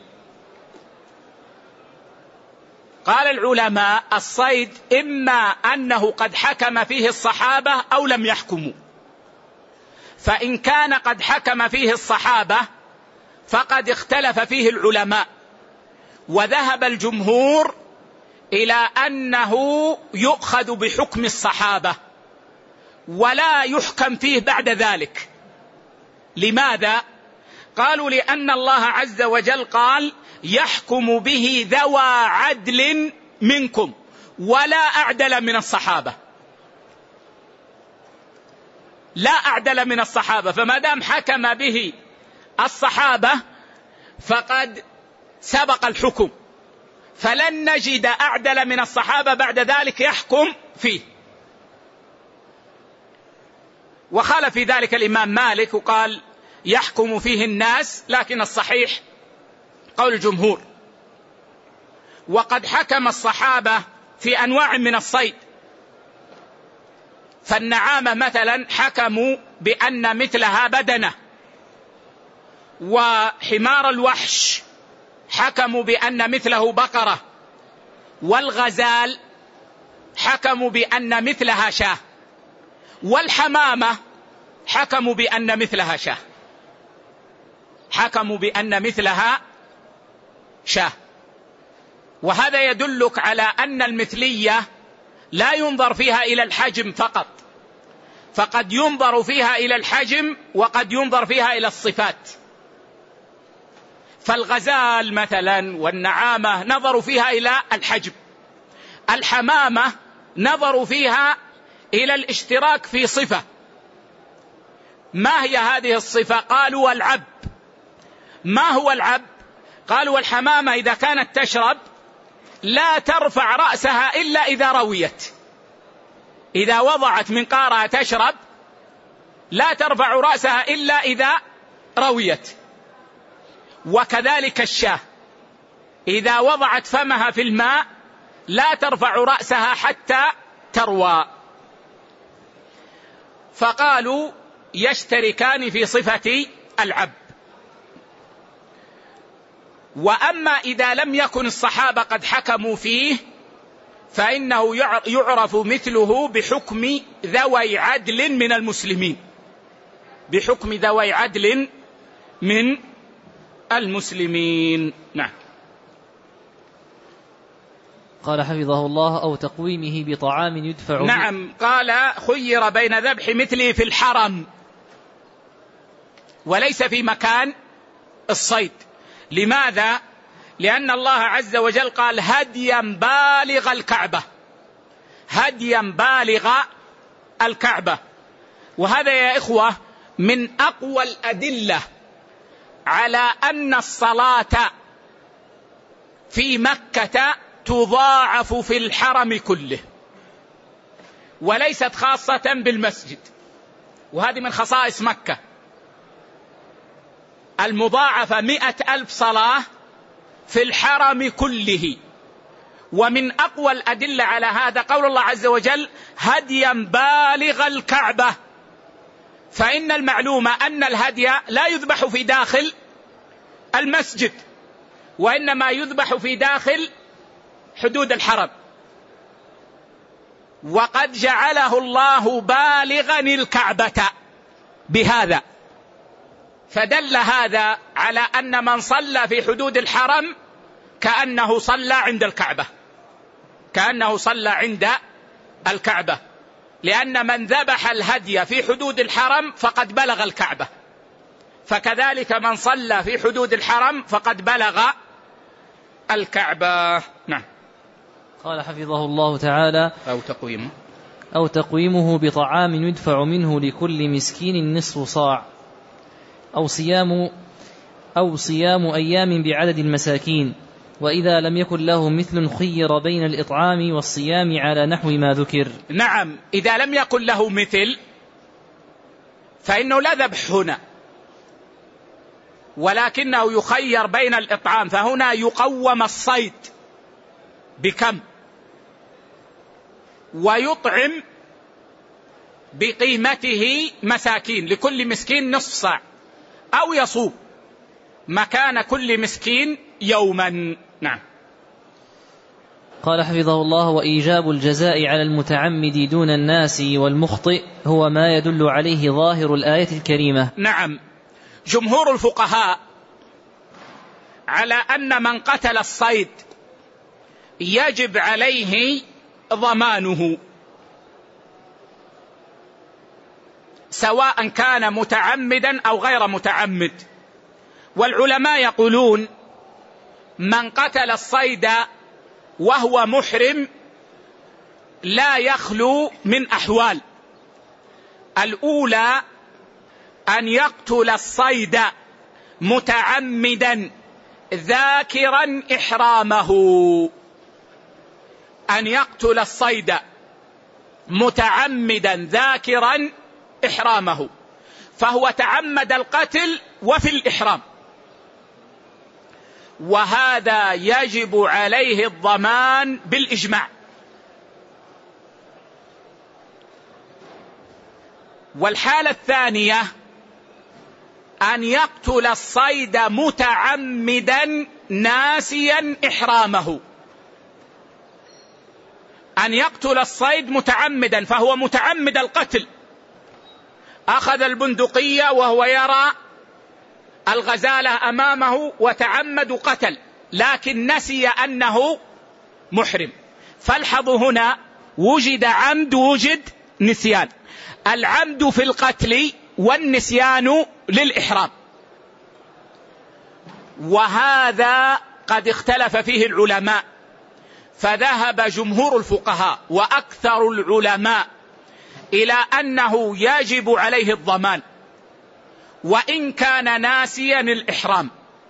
قال العلماء: الصيد إما أنه قد حكم فيه الصحابة أو لم يحكموا، فإن كان قد حكم فيه الصحابة فقد اختلف فيه العلماء، وذهب الجمهور إلى أنه يؤخذ بحكم الصحابة ولا يحكم فيه بعد ذلك. لماذا؟ قالوا: لأن الله عز وجل قال: يحكم به ذوى عدل منكم، ولا أعدل من الصحابة، لا أعدل من الصحابة، فما دام حكم به الصحابة فقد سبق الحكم، فلن نجد أعدل من الصحابة بعد ذلك يحكم فيه. وخالف في ذلك الإمام مالك وقال يحكم فيه الناس، لكن الصحيح قول الجمهور. وقد حكم الصحابة في أنواع من الصيد، فالنعامة مثلا حكموا بأن مثلها بدنة، وحمار الوحش حكموا بأن مثله بقرة، والغزال حكموا بأن مثلها شاه، والحمامة حكموا بأن مثلها شاه حكموا بأن مثلها شاه. وهذا يدلك على أن المثلية لا ينظر فيها إلى الحجم فقط، فقد ينظر فيها إلى الحجم وقد ينظر فيها إلى الصفات. فالغزال مثلا والنعامة نظروا فيها إلى الحجم، الحمامة نظروا فيها إلى الاشتراك في صفة. ما هي هذه الصفة؟ قالوا: العب. ما هو العب؟ قالوا: الحمامة إذا كانت تشرب لا ترفع رأسها إلا إذا رويت، إذا وضعت منقارها تشرب لا ترفع رأسها إلا إذا رويت. وكذلك الشاة إذا وضعت فمها في الماء لا ترفع رأسها حتى تروى. فقالوا يشتركان في صفة العب. وأما إذا لم يكن الصحابة قد حكموا فيه فإنه يعرف مثله بحكم ذوي عدل من المسلمين، بحكم ذوي عدل من المسلمين. نعم. قال حفظه الله: أو تقويمه بطعام يدفع. نعم. قال: خير بين ذبح مثله في الحرم وليس في مكان الصيد. لماذا؟ لأن الله عز وجل قال: هديا بالغ الكعبة، هديا بالغ الكعبة. وهذا يا إخوة من أقوى الأدلة على أن الصلاة في مكة تضاعف في الحرم كله وليست خاصة بالمسجد، وهذه من خصائص مكة، المضاعفة مئة ألف صلاة في الحرم كله. ومن أقوى الأدلة على هذا قول الله عز وجل: هديا بالغ الكعبة. فإن المعلوم أن الهدي لا يذبح في داخل المسجد، وإنما يذبح في داخل حدود الحرم، وقد جعله الله بالغا الكعبة بهذا. فدل هذا على أن من صلى في حدود الحرم كأنه صلى عند الكعبة، كأنه صلى عند الكعبة، لأن من ذبح الهدي في حدود الحرم فقد بلغ الكعبة، فكذلك من صلى في حدود الحرم فقد بلغ الكعبة. نعم. قال حفظه الله تعالى: أو تقويمه أو تقويمه بطعام يدفع منه لكل مسكين نصف صاع، أو صيام أو صيام أيام بعدد المساكين، وإذا لم يكن له مثل خير بين الإطعام والصيام على نحو ما ذكر. نعم. إذا لم يكن له مثل فإنه لا ذبح هنا، ولكنه يخير بين الإطعام، فهنا يقوم الصيد بكم ويطعم بقيمته مساكين، لكل مسكين نصف صاع، أو يصوم مكان كل مسكين يوما. نعم. قال حفظه الله: وإيجاب الجزاء على المتعمد دون الناس والمخطئ هو ما يدل عليه ظاهر الآية الكريمة. نعم. جمهور الفقهاء على أن من قتل الصيد يجب عليه ضمانه، سواء كان متعمدا أو غير متعمد. والعلماء يقولون: من قتل الصيد وهو محرم لا يخلو من أحوال. الأولى أن يقتل الصيد متعمدا ذاكرا إحرامه، أن يقتل الصيد متعمدا ذاكرا إحرامه، فهو تعمد القتل وفي الإحرام، وهذا يجب عليه الضمان بالإجماع. والحالة الثانية أن يقتل الصيد متعمدا ناسيا إحرامه، أن يقتل الصيد متعمدا، فهو متعمد القتل، أخذ البندقية وهو يرى الغزالة أمامه وتعمد قتل، لكن نسي أنه محرم. فالحظوا هنا وجد عمد وجد نسيان، العمد في القتل والنسيان للإحرام، وهذا قد اختلف فيه العلماء، فذهب جمهور الفقهاء وأكثر العلماء إلى أنه يجب عليه الضمان وإن كان ناسيا الإحرام.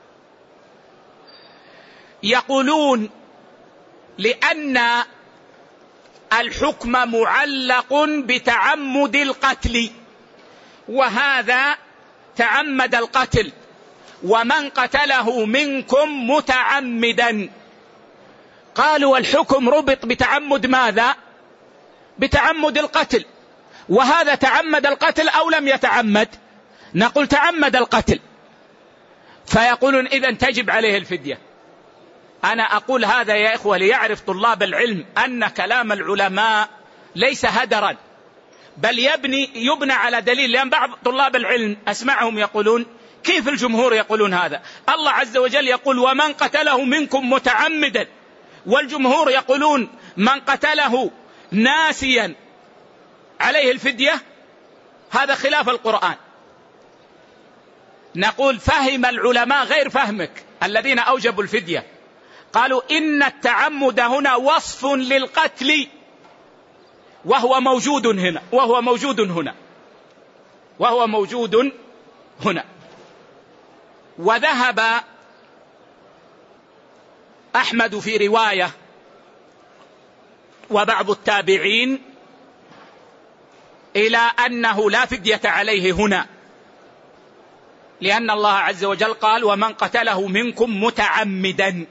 يقولون: لأن الحكم معلق بتعمد القتل، وهذا تعمد القتل، ومن قتله منكم متعمدا. قالوا: الحكم ربط بتعمد ماذا؟ بتعمد القتل، وهذا تعمد القتل أو لم يتعمد؟ نقول تعمد القتل، فيقولون إذن تجب عليه الفدية. أنا أقول هذا يا إخوة ليعرف طلاب العلم أن كلام العلماء ليس هدرا، بل يبني يبنى على دليل. لأن بعض طلاب العلم أسمعهم يقولون كيف الجمهور يقولون هذا؟ الله عز وجل يقول ومن قتله منكم متعمدا، والجمهور يقولون من قتله ناسيا عليه الفدية. هذا خلاف القرآن. نقول فهم العلماء غير فهمك الذين أوجبوا الفدية. قالوا إن التعمد هنا وصف للقتل وهو موجود هنا وهو موجود هنا وهو موجود هنا. وذهب أحمد في رواية وبعض التابعين إلى أنه لا فدية عليه هنا، لأن الله عز وجل قال ومن قتله منكم متعمدا.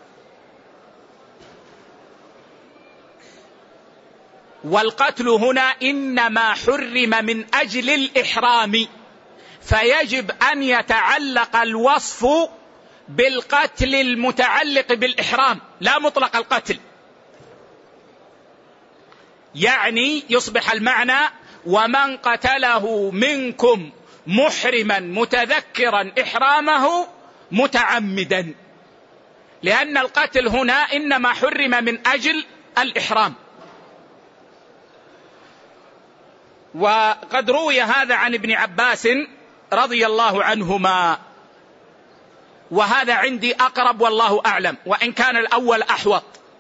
والقتل هنا إنما حرم من أجل الإحرام، فيجب أن يتعلق الوصف بالقتل المتعلق بالإحرام لا مطلق القتل. يعني يصبح المعنى ومن قتله منكم محرما متذكرا إحرامه متعمدا، لأن القتل هنا إنما حرم من أجل الإحرام. وقد روي هذا عن ابن عباس رضي الله عنهما، وهذا عندي أقرب والله أعلم، وإن كان الأول أحوط،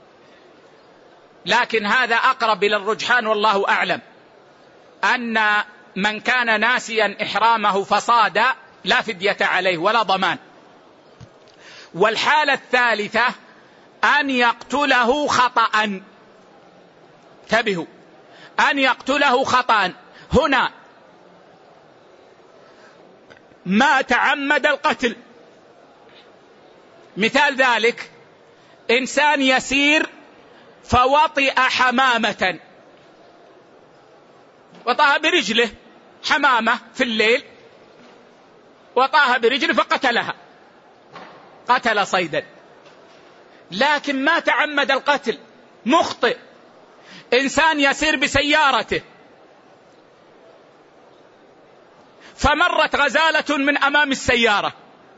لكن هذا أقرب إلى الرجحان والله أعلم، أن من كان ناسيا إحرامه فصاد لا فدية عليه ولا ضمان. والحالة الثالثة أن يقتله خطأ. انتبهوا، أن يقتله خطأ. هنا ما تعمد القتل. مثال ذلك إنسان يسير فوطئ حمامة، وطاها برجله حمامة في الليل، وطاها برجله فقتلها، قتل صيدا، لكن ما تعمد القتل، مخطئ. إنسان يسير بسيارته فمرت غزالة من أمام السيارة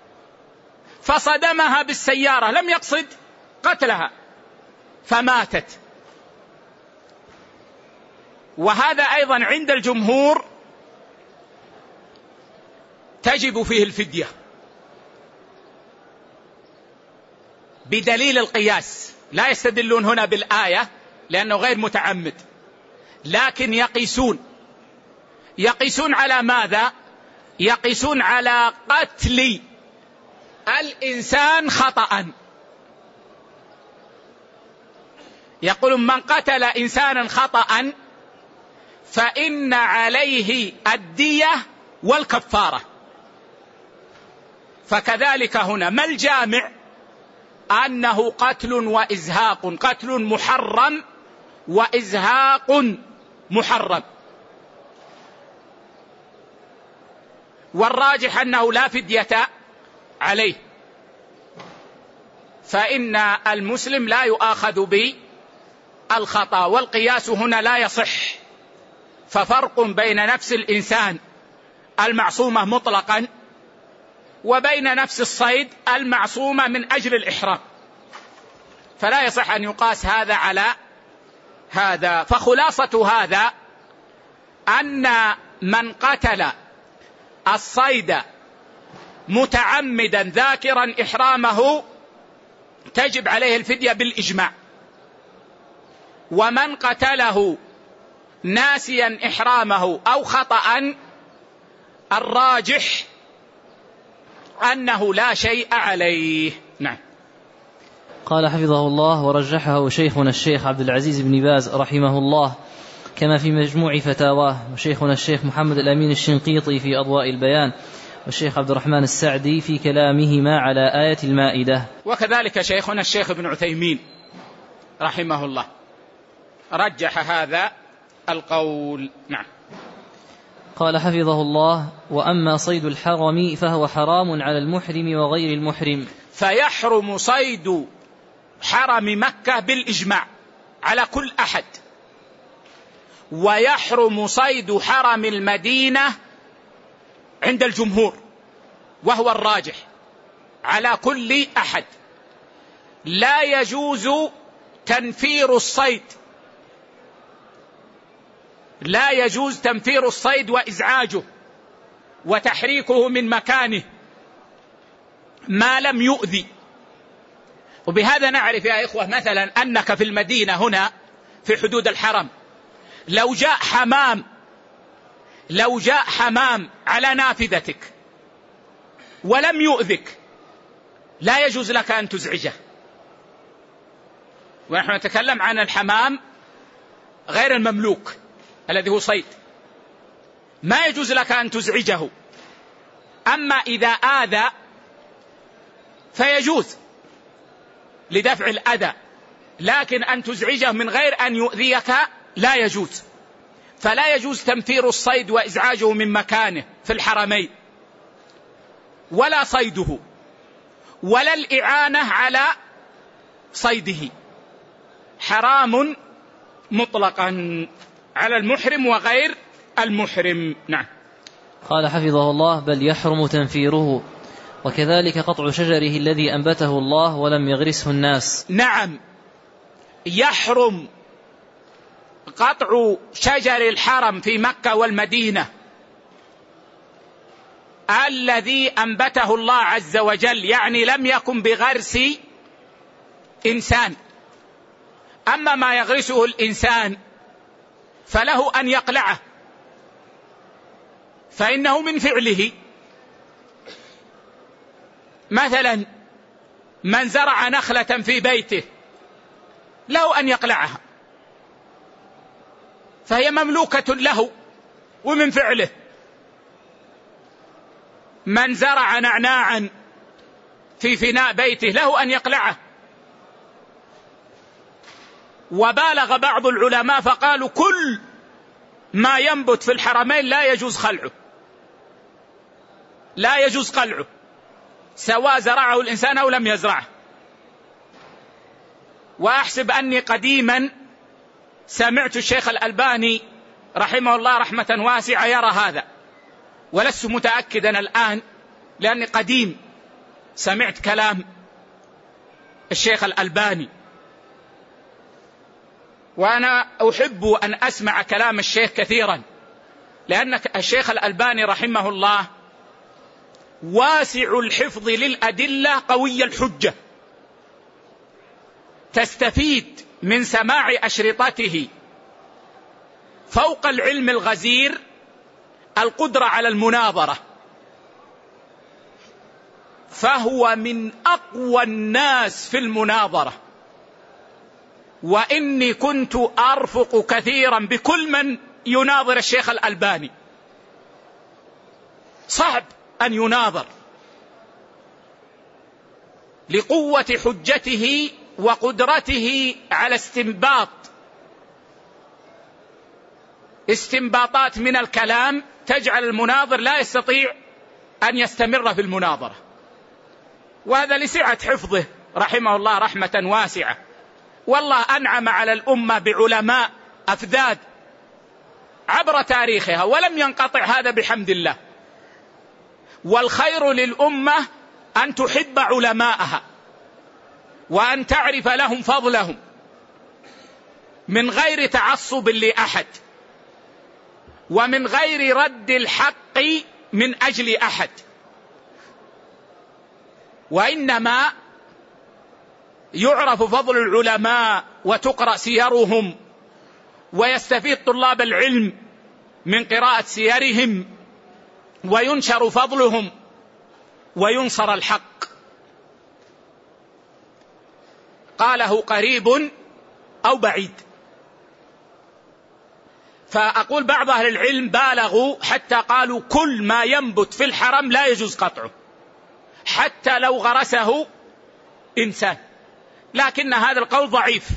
فصدمها بالسيارة، لم يقصد قتلها فماتت. وهذا أيضا عند الجمهور تجب فيه الفدية بدليل القياس. لا يستدلون هنا بالآية لأنه غير متعمد، لكن يقيسون يقيسون على ماذا؟ يقيسون على قتل الإنسان خطأ. يقولون من قتل إنسانا خطأ فإن عليه الدية والكفارة. فكذلك هنا ما الجامع؟ أنه قتل وإزهاق، قتل محرم وإزهاق محرم. والراجح أنه لا فدية عليه، فإن المسلم لا يؤاخذ بالخطأ. والقياس هنا لا يصح، ففرق بين نفس الإنسان المعصومة مطلقا وبين نفس الصيد المعصومة من أجل الإحرام، فلا يصح أن يقاس هذا على هذا. فخلاصة هذا أن من قتل الصيد متعمدا ذاكرا إحرامه تجب عليه الفدية بالإجماع، ومن قتله ناسيا إحرامه أو خطأ الراجح أنه لا شيء عليه. نعم. قال حفظه الله ورجحه شيخنا الشيخ عبد العزيز بن باز رحمه الله كما في مجموع فتاواه، وشيخنا الشيخ محمد الأمين الشنقيطي في أضواء البيان، والشيخ عبد الرحمن السعدي في كلامهما على آية المائدة، وكذلك شيخنا الشيخ ابن عثيمين رحمه الله رجح هذا القول. نعم. قال حفظه الله: وأما صيد الحرم فهو حرام على المحرم وغير المحرم. فيحرم صيد حرم مكة بالإجماع على كل أحد، ويحرم صيد حرم المدينة عند الجمهور وهو الراجح على كل أحد. لا يجوز تنفير الصيد، لا يجوز تنفير الصيد وإزعاجه وتحريكه من مكانه ما لم يؤذي. وبهذا نعرف يا إخوة مثلا أنك في المدينة هنا في حدود الحرم لو جاء حمام لو جاء حمام على نافذتك ولم يؤذك لا يجوز لك أن تزعجه. ونحن نتكلم عن الحمام غير المملوك الذي هو صيد، ما يجوز لك أن تزعجه. أما إذا آذى فيجوز لدفع الأذى، لكن أن تزعجه من غير أن يؤذيك لا يجوز. فلا يجوز تنفير الصيد وإزعاجه من مكانه في الحرمين، ولا صيده، ولا الإعانة على صيده، حرام مطلقا على المحرم وغير المحرم. نعم. قال حفظه الله: بل يحرم تنفيره، وكذلك قطع شجره الذي أنبته الله ولم يغرسه الناس. نعم، يحرم قطع شجر الحرم في مكة والمدينة الذي أنبته الله عز وجل، يعني لم يكن بغرس إنسان. أما ما يغرسه الإنسان فله أن يقلعه، فإنه من فعله. مثلا من زرع نخلة في بيته له أن يقلعها، فهي مملوكة له ومن فعله. من زرع نعناعا في فناء بيته له أن يقلعه. وبالغ بعض العلماء فقالوا كل ما ينبت في الحرمين لا يجوز خلعه، لا يجوز قلعه، سواء زرعه الإنسان أو لم يزرعه. وأحسب أني قديما سمعت الشيخ الألباني رحمه الله رحمة واسعة يرى هذا، ولست متأكدا الآن لأني قديم سمعت كلام الشيخ الألباني، وأنا أحب أن أسمع كلام الشيخ كثيرا، لأن الشيخ الألباني رحمه الله واسع الحفظ للأدلة قوي الحجة، تستفيد من سماع أشرطته فوق العلم الغزير القدرة على المناظرة، فهو من أقوى الناس في المناظرة. وإني كنت أرفق كثيرا بكل من يناظر الشيخ الألباني، صعب أن يناظر لقوة حجته وقدرته على استنباط استنباطات من الكلام تجعل المناظر لا يستطيع أن يستمر في المناظرة. وهذا لسعة حفظه رحمه الله رحمة واسعة. والله أنعم على الأمة بعلماء أفذاذ عبر تاريخها ولم ينقطع هذا بحمد الله. والخير للأمة أن تحب علماءها وأن تعرف لهم فضلهم من غير تعصب لأحد، ومن غير رد الحق من أجل أحد، وإنما يعرف فضل العلماء وتقرأ سيرهم ويستفيد طلاب العلم من قراءة سيرهم وينشر فضلهم وينصر الحق. قاله قريب أو بعيد. فأقول بعض أهل العلم بالغوا حتى قالوا كل ما ينبت في الحرم لا يجوز قطعه حتى لو غرسه إنسان، لكن هذا القول ضعيف،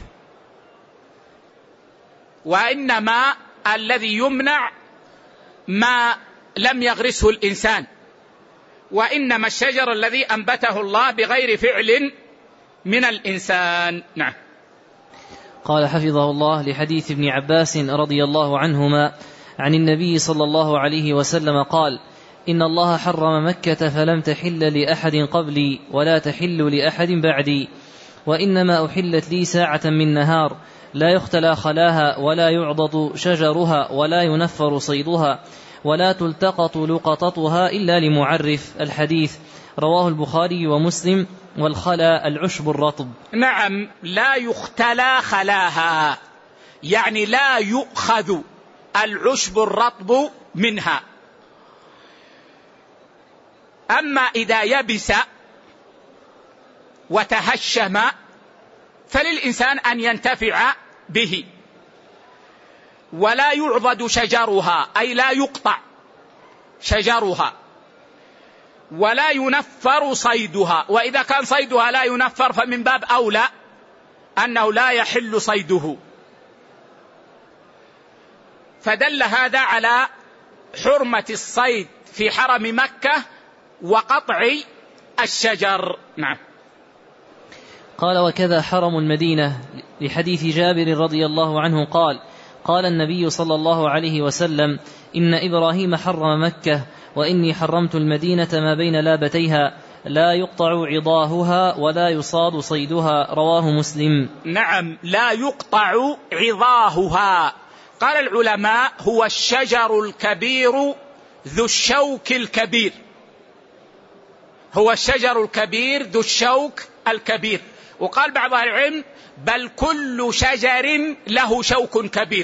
وإنما الذي يمنع ما لم يغرسه الإنسان، وإنما الشجر الذي أنبته الله بغير فعل من الإنسان. نعم. قال حفظه الله: لحديث ابن عباس رضي الله عنهما عن النبي صلى الله عليه وسلم قال: إن الله حرم مكة فلم تحل لأحد قبلي ولا تحل لأحد بعدي، وإنما أحلت لي ساعة من نهار لا يختلى خلاها ولا يعضد شجرها ولا ينفر صيدها ولا تلتقط لقطتها إلا لمعرف. الحديث رواه البخاري ومسلم. والخلا العشب الرطب. نعم، لا يختلى خلاها، يعني لا يؤخذ العشب الرطب منها. أما إذا يبس وتهشم فللإنسان أن ينتفع به. ولا يعضد شجرها، أي لا يقطع شجرها، ولا ينفر صيدها، وإذا كان صيدها لا ينفر فمن باب أولى أنه لا يحل صيده. فدل هذا على حرمة الصيد في حرم مكة وقطع الشجر. نعم. قال: وكذا حرم المدينة، لحديث جابر رضي الله عنه قال: قال النبي صلى الله عليه وسلم: إن إبراهيم حرم مكة وإني حرمت المدينة ما بين لابتيها لا يقطع عضاهها ولا يصاد صيدها. رواه مسلم. نعم، لا يقطع عضاهها. قال العلماء: هو الشجر الكبير ذو الشوك الكبير، هو الشجر الكبير ذو الشوك الكبير. وقال بعض أهل العلم: بل كل شجر له شوك كبير.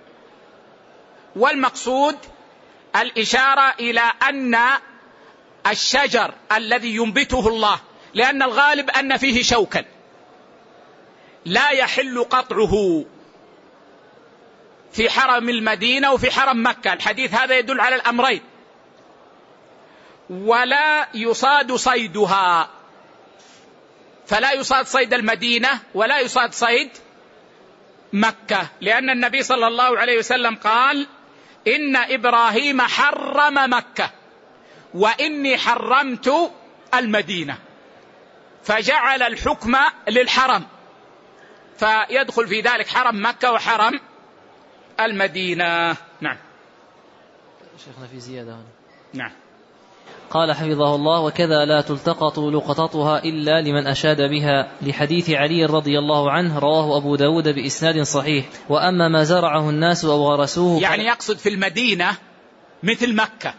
والمقصود الإشارة إلى أن الشجر الذي ينبته الله، لأن الغالب أن فيه شوكا، لا يحل قطعه في حرم المدينة وفي حرم مكة. الحديث هذا يدل على الأمرين. ولا يصاد صيدها، فلا يصاد صيد المدينة ولا يصاد صيد مكة، لأن النبي صلى الله عليه وسلم قال: إن إبراهيم حرم مكة وإني حرمت المدينة، فجعل الحكم للحرم، فيدخل في ذلك حرم مكة وحرم المدينة. نعم. شيخنا في زيادة هنا. نعم. قال حفظه الله: وكذا لا تلتقط لقطتها إلا لمن أشاد بها، لحديث علي رضي الله عنه رواه أبو داود بإسناد صحيح. وأما ما زرعه الناس أو غرسوه، يعني يقصد في المدينة مثل مكة،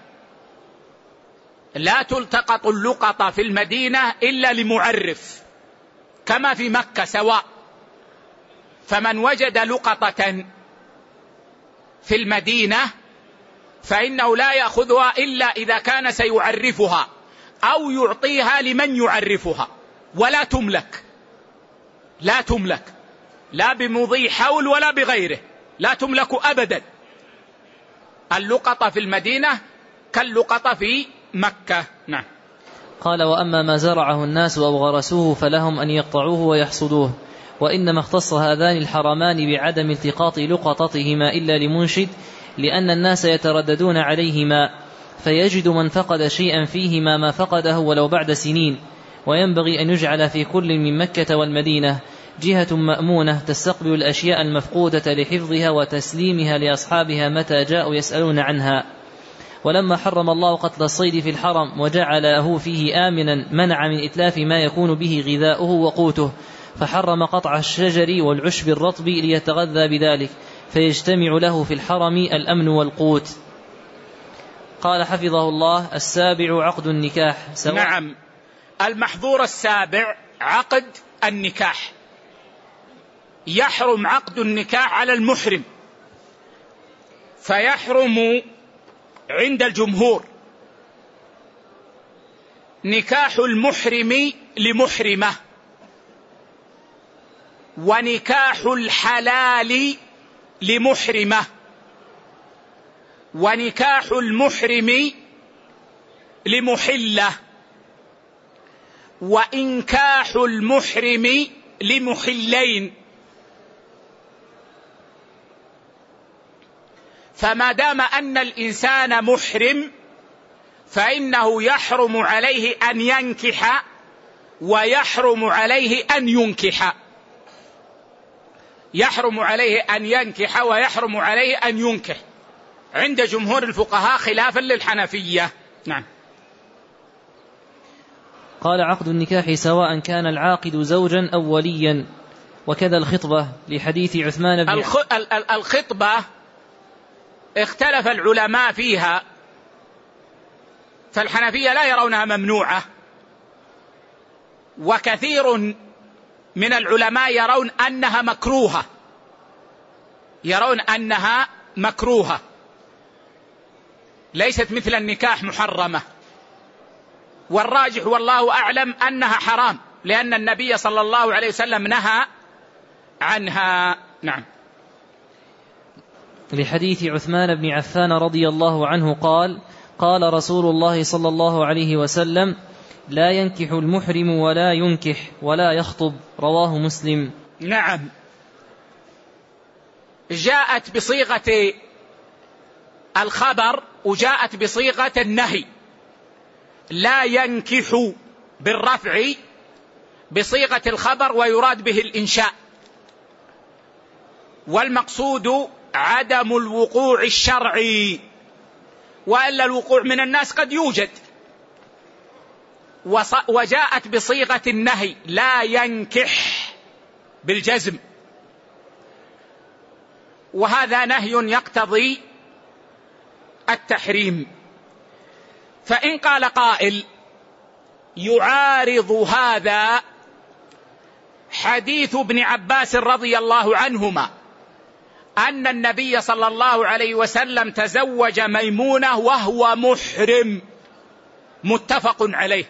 لا تلتقط اللقطة في المدينة إلا لمعرف، كما في مكة سواء. فمن وجد لقطة في المدينة فإنه لا يأخذها إلا إذا كان سيعرفها أو يعطيها لمن يعرفها، ولا تملك، لا تملك لا بمضي حول ولا بغيره، لا تملك أبدا. اللقطة في المدينة كاللقطة في مكة. نعم. قال: وأما ما زرعه الناس أو غرسوه فلهم أن يقطعوه ويحصدوه. وإنما اختص هذان الحرمان بعدم التقاط لقطتهما إلا لمنشد، لأن الناس يترددون عليهما فيجد من فقد شيئا فيهما ما فقده ولو بعد سنين. وينبغي أن يجعل في كل من مكة والمدينة جهة مأمونة تستقبل الأشياء المفقودة لحفظها وتسليمها لأصحابها متى جاءوا يسألون عنها. ولما حرم الله قتل الصيد في الحرم وجعله فيه آمنا منع من إتلاف ما يكون به غذاؤه وقوته، فحرم قطع الشجر والعشب الرطب ليتغذى بذلك، فيجتمع له في الحرم الأمن والقوت. قال حفظه الله: السابع عقد النكاح. نعم، المحظور السابع عقد النكاح. يحرم عقد النكاح على المحرم، فيحرم عند الجمهور نكاح المحرم لمحرمة، ونكاح الحلال لمحرمة، ونكاح المحرم لمحلة، وإنكاح المحرم لمحلين. فما دام أن الإنسان محرم فإنه يحرم عليه أن ينكح ويحرم عليه أن ينكح، يحرم عليه أن ينكح ويحرم عليه أن ينكح عند جمهور الفقهاء خلافا للحنفية. نعم. قال: عقد النكاح سواء كان العاقد زوجا أو وليا، وكذا الخطبة لحديث عثمان بن الخ... الخطبة اختلف العلماء فيها، فالحنفية لا يرونها ممنوعة، وكثير من العلماء يرون أنها مكروهة، يرون أنها مكروهة ليست مثل النكاح محرمة، والراجح والله أعلم أنها حرام، لأن النبي صلى الله عليه وسلم نهى عنها. نعم. لحديث عثمان بن عفان رضي الله عنه قال: قال رسول الله صلى الله عليه وسلم: لا ينكح المحرم ولا ينكح ولا يخطب، رواه مسلم. نعم. جاءت بصيغة الخبر وجاءت بصيغة النهي. لا ينكح بالرفع بصيغة الخبر ويراد به الإنشاء، والمقصود عدم الوقوع الشرعي، وإلا الوقوع من الناس قد يوجد. وجاءت بصيغة النهي: لا ينكح بالجزم، وهذا نهي يقتضي التحريم. فإن قال قائل يعارض هذا حديث ابن عباس رضي الله عنهما أن النبي صلى الله عليه وسلم تزوج ميمونة وهو محرم، متفق عليه،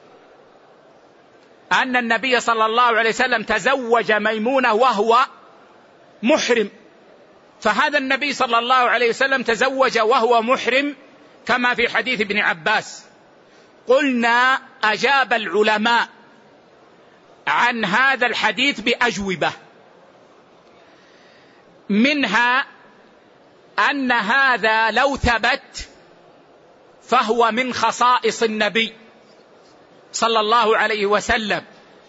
أن النبي صلى الله عليه وسلم تزوج ميمونة وهو محرم، فهذا النبي صلى الله عليه وسلم تزوج وهو محرم كما في حديث ابن عباس. قلنا أجاب العلماء عن هذا الحديث بأجوبة، منها أن هذا لو ثبت فهو من خصائص النبي صلى الله عليه وسلم،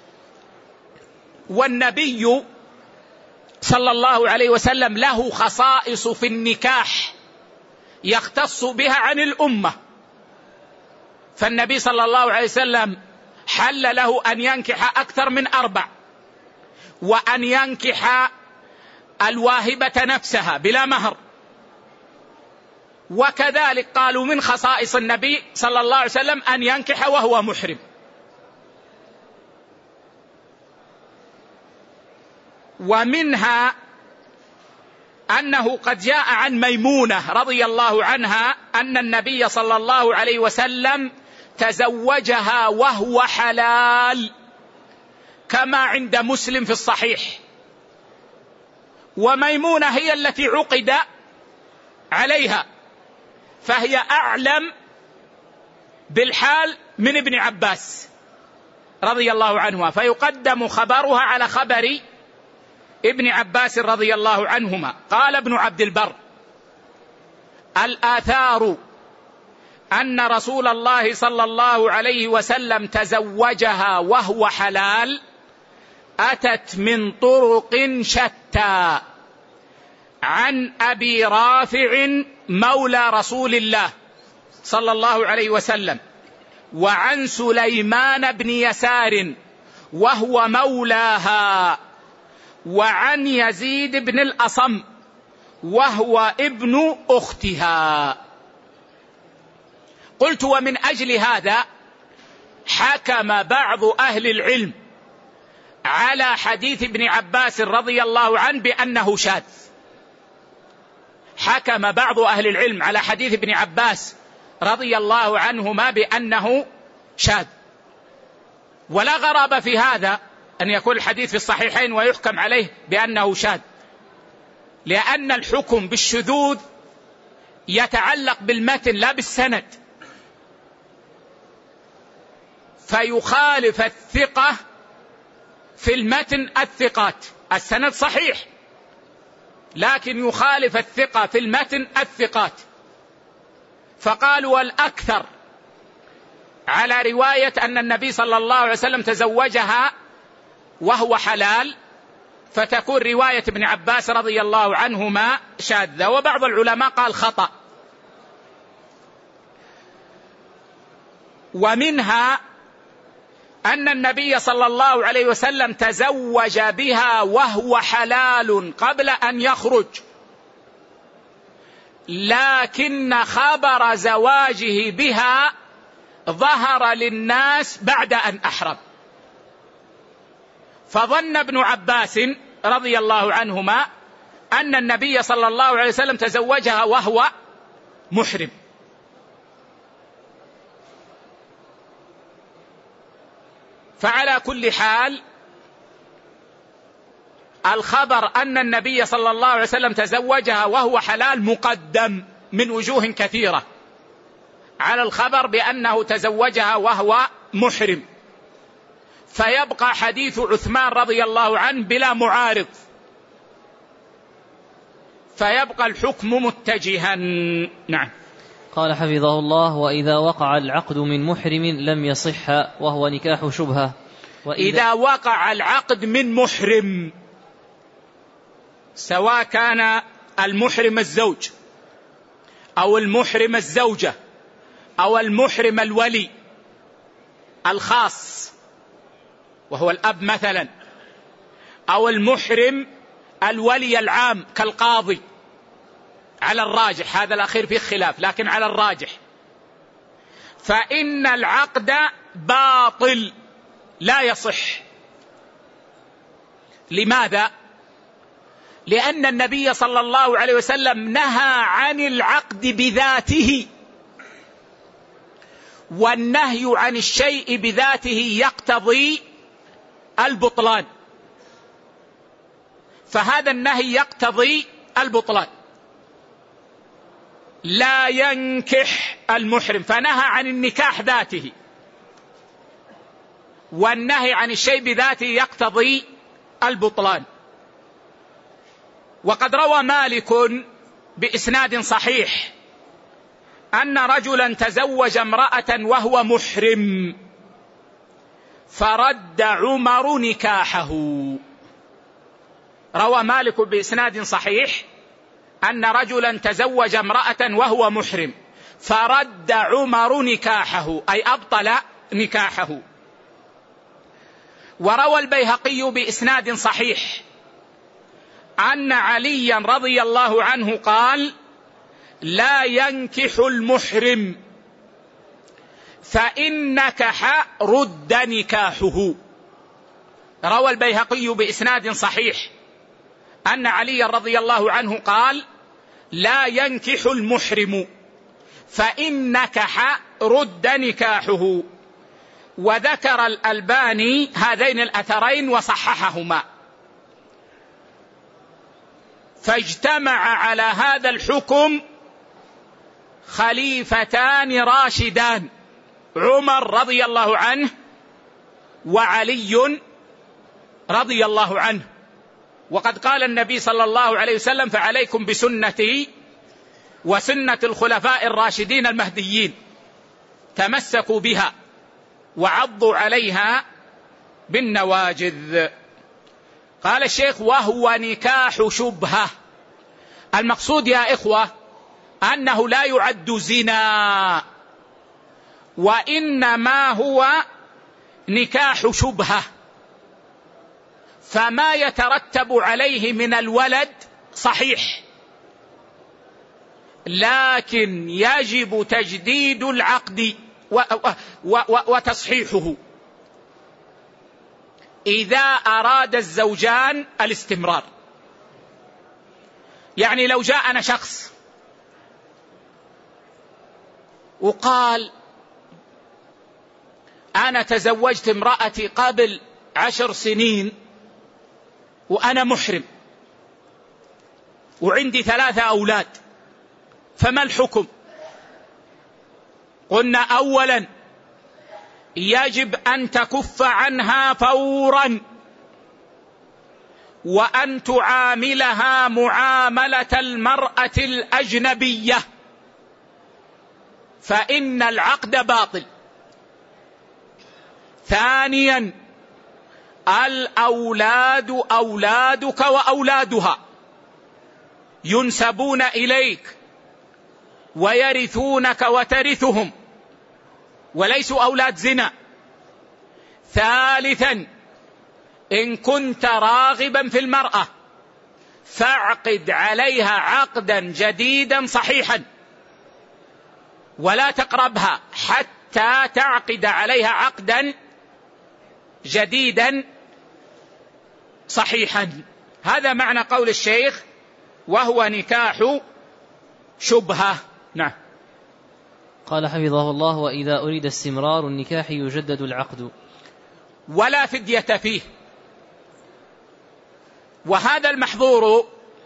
والنبي صلى الله عليه وسلم له خصائص في النكاح يختص بها عن الأمة. فالنبي صلى الله عليه وسلم حل له أن ينكح أكثر من أربع، وأن ينكح الواهبة نفسها بلا مهر، وكذلك قالوا من خصائص النبي صلى الله عليه وسلم أن ينكح وهو محرم. ومنها أنه قد جاء عن ميمونة رضي الله عنها أن النبي صلى الله عليه وسلم تزوجها وهو حلال، كما عند مسلم في الصحيح، وميمونة هي التي عقد عليها، فهي أعلم بالحال من ابن عباس رضي الله عنهما، فيقدم خبرها على خبر ابن عباس رضي الله عنهما. قال ابن عبد البر: الآثار أن رسول الله صلى الله عليه وسلم تزوجها وهو حلال أتت من طرق شتى، عن أبي رافع مولى رسول الله صلى الله عليه وسلم، وعن سليمان بن يسار وهو مولاها، وعن يزيد بن الأصم وهو ابن أختها. قلت: ومن أجل هذا حكم بعض أهل العلم على حديث ابن عباس رضي الله عنه بأنه شاذ. حكم بعض أهل العلم على حديث ابن عباس رضي الله عنهما بأنه شاذ، ولا غرابة في هذا أن يكون الحديث في الصحيحين ويحكم عليه بأنه شاذ، لأن الحكم بالشذوذ يتعلق بالمتن لا بالسند، فيخالف الثقة في المتن الثقات، السند صحيح لكن يخالف الثقة في المتن الثقات. فقالوا: والأكثر على رواية أن النبي صلى الله عليه وسلم تزوجها وهو حلال، فتكون رواية ابن عباس رضي الله عنهما شاذة. وبعض العلماء قال خطأ. ومنها أن النبي صلى الله عليه وسلم تزوج بها وهو حلال قبل أن يخرج، لكن خبر زواجه بها ظهر للناس بعد أن أحرم، فظن ابن عباس رضي الله عنهما أن النبي صلى الله عليه وسلم تزوجها وهو محرم. فعلى كل حال الخبر أن النبي صلى الله عليه وسلم تزوجها وهو حلال مقدم من وجوه كثيرة على الخبر بأنه تزوجها وهو محرم، فيبقى حديث عثمان رضي الله عنه بلا معارض، فيبقى الحكم متجها. نعم. قال حفظه الله: وإذا وقع العقد من محرم لم يصح وهو نكاح شبهة. إذا وقع العقد من محرم، سواء كان المحرم الزوج أو المحرم الزوجة أو المحرم الولي الخاص وهو الأب مثلا، أو المحرم الولي العام كالقاضي، على الراجح، هذا الأخير فيه خلاف لكن على الراجح، فإن العقد باطل لا يصح. لماذا؟ لأن النبي صلى الله عليه وسلم نهى عن العقد بذاته، والنهي عن الشيء بذاته يقتضي البطلان، فهذا النهي يقتضي البطلان. لا ينكح المحرم، فنهى عن النكاح ذاته، والنهي عن الشيء بذاته يقتضي البطلان. وقد روى مالك بإسناد صحيح أن رجلا تزوج امرأة وهو محرم فرد عمر نكاحه. روى مالك بإسناد صحيح أن رجلا تزوج امرأة وهو محرم فرد عمر نكاحه، أي أبطل نكاحه. وروى البيهقي بإسناد صحيح أن عليا رضي الله عنه قال: لا ينكح المحرم، فإن نكح رد نكاحه. روى البيهقي بإسناد صحيح أن علي رضي الله عنه قال: لا ينكح المحرم، فإن نكح رد نكاحه. وذكر الألباني هذين الأثرين وصححهما، فاجتمع على هذا الحكم خليفتان راشدان، عمر رضي الله عنه وعلي رضي الله عنه. وقد قال النبي صلى الله عليه وسلم: فعليكم بسنتي وسنة الخلفاء الراشدين المهديين، تمسكوا بها وعضوا عليها بالنواجذ. قال الشيخ: وهو نكاح شبهة. المقصود يا إخوة أنه لا يعد زنا، وإنما هو نكاح شبهة، فما يترتب عليه من الولد صحيح، لكن يجب تجديد العقد وتصحيحه إذا أراد الزوجان الاستمرار. يعني لو جاءنا شخص وقال: أنا تزوجت امرأتي قبل عشر سنين وأنا محرم وعندي ثلاثة أولاد، فما الحكم؟ قلنا: أولا يجب أن تكف عنها فورا، وأن تعاملها معاملة المرأة الأجنبية، فإن العقد باطل ثانيا الأولاد أولادك وأولادها ينسبون إليك ويرثونك وترثهم وليسوا أولاد زنا. ثالثا إن كنت راغبا في المرأة فاعقد عليها عقدا جديدا صحيحا ولا تقربها حتى تعقد عليها عقدا جديدا صحيحا. هذا معنى قول الشيخ وهو نكاح شبهة. نعم. قال حفظه الله: وإذا أريد استمرار النكاح يجدد العقد ولا فدية فيه. وهذا المحظور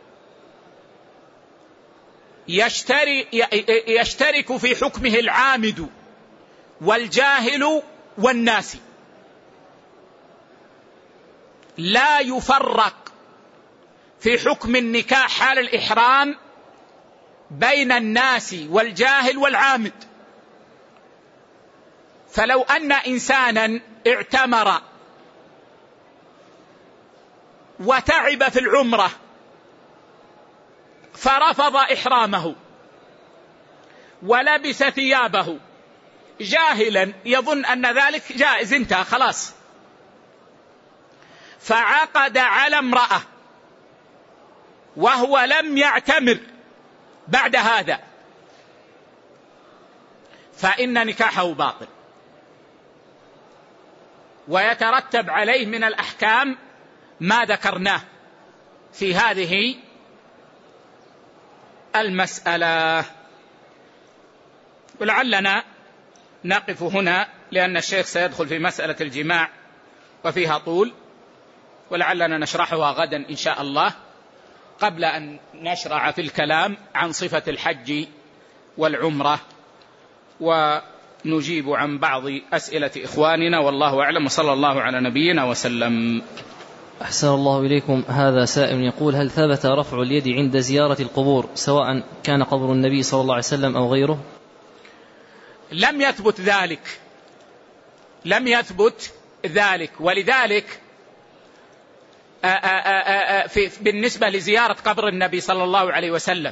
يشتري يشترك في حكمه العامد والجاهل والناسي، لا يفرق في حكم النكاح حال الإحرام بين الناس والجاهل والعامد. فلو أن إنسانا اعتمر وتعب في العمرة فرفض إحرامه ولبس ثيابه جاهلا يظن أن ذلك جائز انتهى خلاص، فعقد على امرأة وهو لم يعتمر بعد هذا، فإن نكاحه باطل ويترتب عليه من الأحكام ما ذكرناه في هذه المسألة. ولعلنا نقف هنا لأن الشيخ سيدخل في مسألة الجماع وفيها طول، ولعلنا نشرحها غدا إن شاء الله قبل أن نشرع في الكلام عن صفة الحج والعمرة ونجيب عن بعض أسئلة إخواننا، والله أعلم، وصلى الله على نبينا وسلم. أحسن الله إليكم. هذا سائل يقول: هل ثبت رفع اليد عند زيارة القبور سواء كان قبر النبي صلى الله عليه وسلم أو غيره؟ لم يثبت ذلك، لم يثبت ذلك. ولذلك آآ آآ آآ في بالنسبة لزيارة قبر النبي صلى الله عليه وسلم،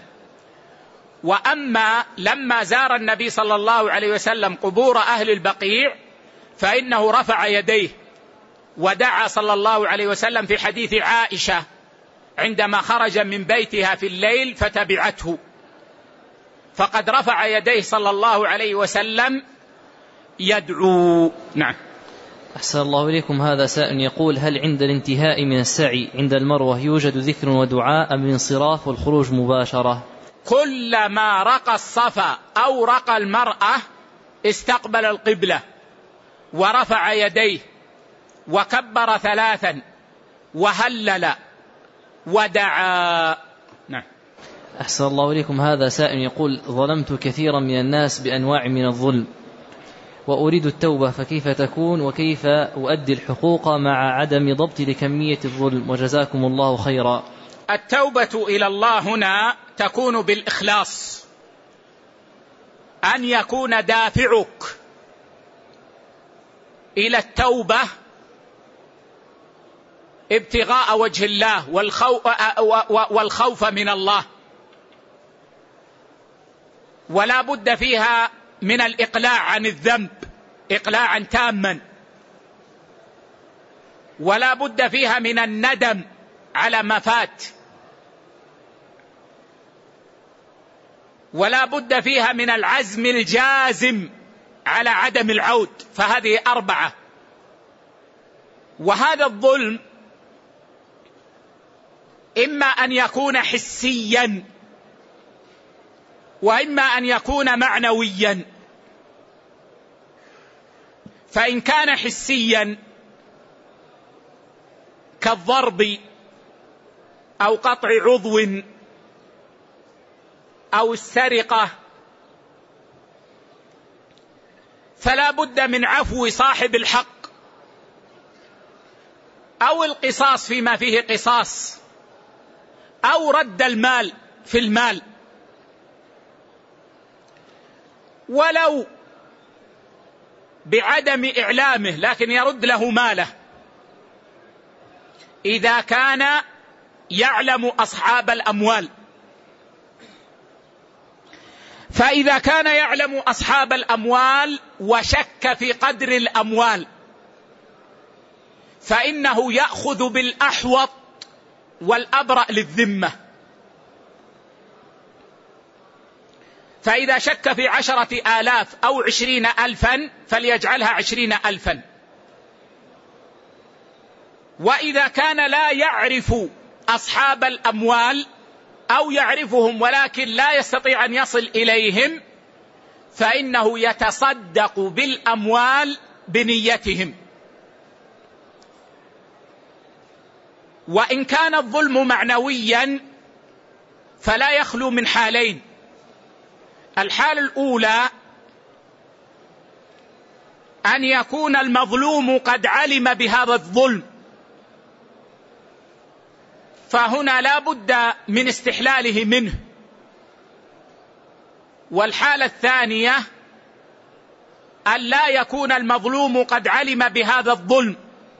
وأما لما زار النبي صلى الله عليه وسلم قبور أهل البقيع فإنه رفع يديه ودعا صلى الله عليه وسلم في حديث عائشة عندما خرج من بيتها في الليل فتبعته، فقد رفع يديه صلى الله عليه وسلم يدعو. نعم. أحسن الله إليكم. هذا سائل يقول: هل عند الانتهاء من السعي عند المروة يوجد ذكر ودعاء أم الانصراف والخروج مباشرة؟ كلما رقى الصفا أو رقى المرأة استقبل القبلة ورفع يديه وكبر ثلاثا وهلل ودعا. نعم. أحسن الله إليكم. هذا سائل يقول: ظلمت كثيرا من الناس بأنواع من الظلم وأريد التوبة، فكيف تكون وكيف أؤدي الحقوق مع عدم ضبط لكمية الظلم؟ وجزاكم الله خيرا. التوبة إلى الله هنا تكون بالإخلاص، أن يكون دافعك إلى التوبة ابتغاء وجه الله والخوف من الله، ولا بد فيها من الإقلاع عن الذنب إقلاعا تاما، ولا بد فيها من الندم على ما فات، ولا بد فيها من العزم الجازم على عدم العود. فهذه أربعة. وهذا الظلم إما أن يكون حسيا وإما أن يكون معنويا. فإن كان حسيا كالضرب أو قطع عضو أو السرقة فلا بد من عفو صاحب الحق أو القصاص فيما فيه قصاص أو رد المال في المال. ولو بعدم إعلامه لكن يرد له ماله إذا كان يعلم أصحاب الأموال. فإذا كان يعلم أصحاب الأموال وشك في قدر الأموال فإنه يأخذ بالأحوط والأبرأ للذمة. فإذا شك في عشرة آلاف أو عشرين ألفا فليجعلها عشرين ألفا. وإذا كان لا يعرف أصحاب الأموال أو يعرفهم ولكن لا يستطيع أن يصل إليهم فإنه يتصدق بالأموال بنيتهم. وإن كان الظلم معنويا فلا يخلو من حالين. الحالة الأولى أن يكون المظلوم قد علم بهذا الظلم فهنا لا بد من استحلاله منه. والحالة الثانية أن لا يكون المظلوم قد علم بهذا الظلم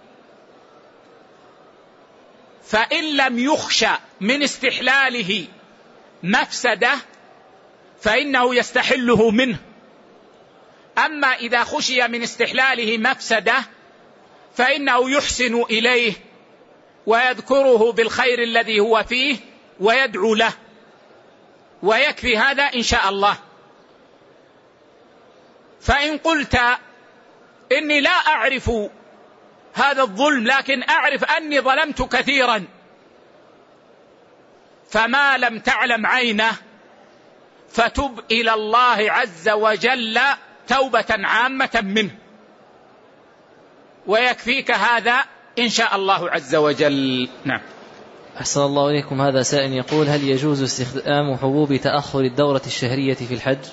فإن لم يخشى من استحلاله مفسدة فإنه يستحله منه. أما إذا خشي من استحلاله مفسدة فإنه يحسن إليه ويذكره بالخير الذي هو فيه ويدعو له، ويكفي هذا إن شاء الله. فإن قلت إني لا أعرف هذا الظلم لكن أعرف أني ظلمت كثيرا فما لم تعلم عينه فتب إلى الله عز وجل توبة عامة منه ويكفيك هذا إن شاء الله عز وجل. نعم. أحسن الله إليكم. هذا سائل يقول: هل يجوز استخدام حبوب تأخر الدورة الشهرية في الحج؟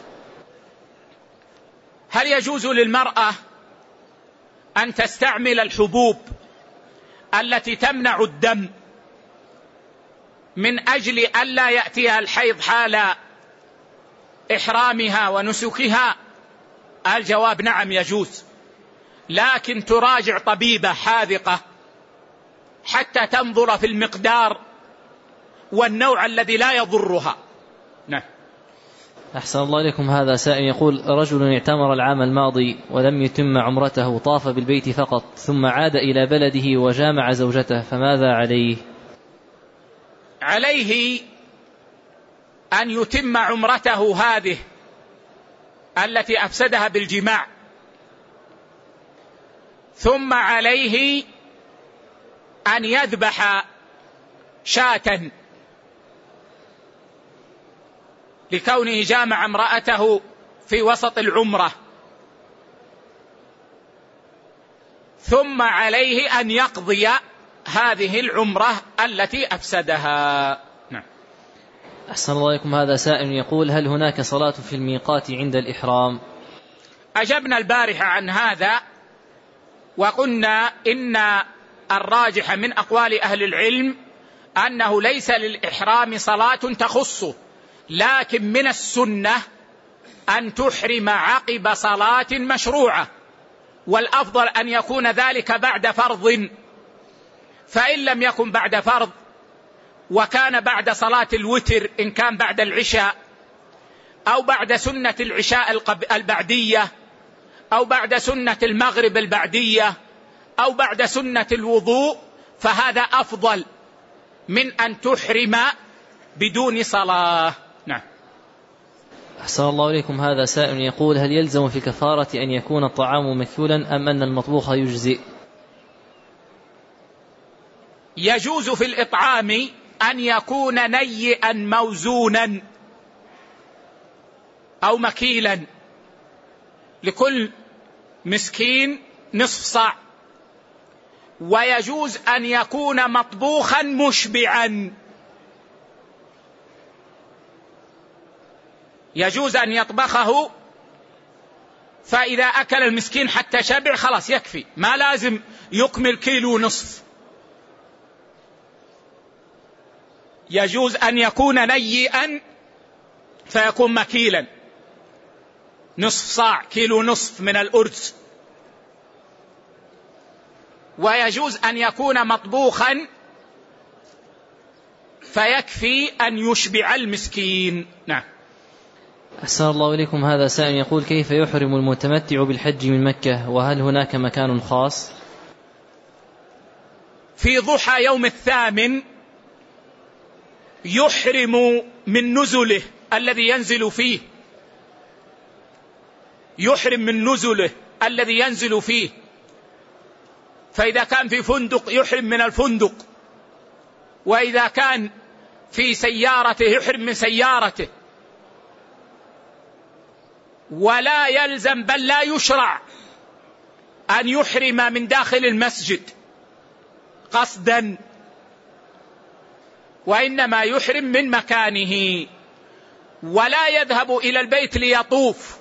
هل يجوز للمرأة أن تستعمل الحبوب التي تمنع الدم من أجل ألا يأتيها الحيض حال إحرامها ونسكها؟ الجواب نعم يجوز، لكن تراجع طبيبة حاذقة حتى تنظر في المقدار والنوع الذي لا يضرها. نعم. أحسن الله إليكم. هذا سائل يقول: رجل اعتمر العام الماضي ولم يتم عمرته، طاف بالبيت فقط ثم عاد إلى بلده وجامع زوجته، فماذا عليه؟ عليه أن يتم عمرته هذه التي أفسدها بالجماع، ثم عليه أن يذبح شاة لكونه جامع امرأته في وسط العمرة، ثم عليه أن يقضي هذه العمرة التي أفسدها. نعم. أحسن الله إليكم. هذا سائل يقول: هل هناك صلاة في الميقات عند الإحرام؟ أجبنا البارحة عن هذا وقلنا إن الراجح من أقوال أهل العلم أنه ليس للإحرام صلاة تخصه، لكن من السنة أن تحرم عقب صلاة مشروعة، والأفضل أن يكون ذلك بعد فرض. فإن لم يكن بعد فرض وكان بعد صلاة الوتر إن كان بعد العشاء، أو بعد سنة العشاء البعدية، أو بعد سنة المغرب البعدية، أو بعد سنة الوضوء، فهذا أفضل من أن تحرم بدون صلاة. نعم. أحسن الله إليكم. هذا سائل يقول: هل يلزم في الكفارة أن يكون الطعام مكيولا أم أن المطبوخ يجزئ؟ يجوز في الإطعام أن يكون نيئا موزونا أو مكيلا، لكل مسكين نصف صاع. ويجوز أن يكون مطبوخا مشبعا، يجوز أن يطبخه فإذا أكل المسكين حتى شبع خلاص يكفي، ما لازم يكمل كيلو نصف. يجوز أن يكون نيئا فيكون مكيلا، نصف صاع، كيلو نصف من الأرز ويجوز أن يكون مطبوخا فيكفي أن يشبع المسكين. نعم. أحسن الله إليكم. هذا سائل يقول: كيف يحرم المتمتع بالحج من مكة، وهل هناك مكان خاص؟ في ضحى يوم الثامن يحرم من نزله الذي ينزل فيه، يحرم من نزله الذي ينزل فيه، فإذا كان في فندق يحرم من الفندق، وإذا كان في سيارته يحرم من سيارته، ولا يلزم بل لا يشرع أن يحرم من داخل المسجد قصدا، وإنما يحرم من مكانه، ولا يذهب إلى البيت ليطوف،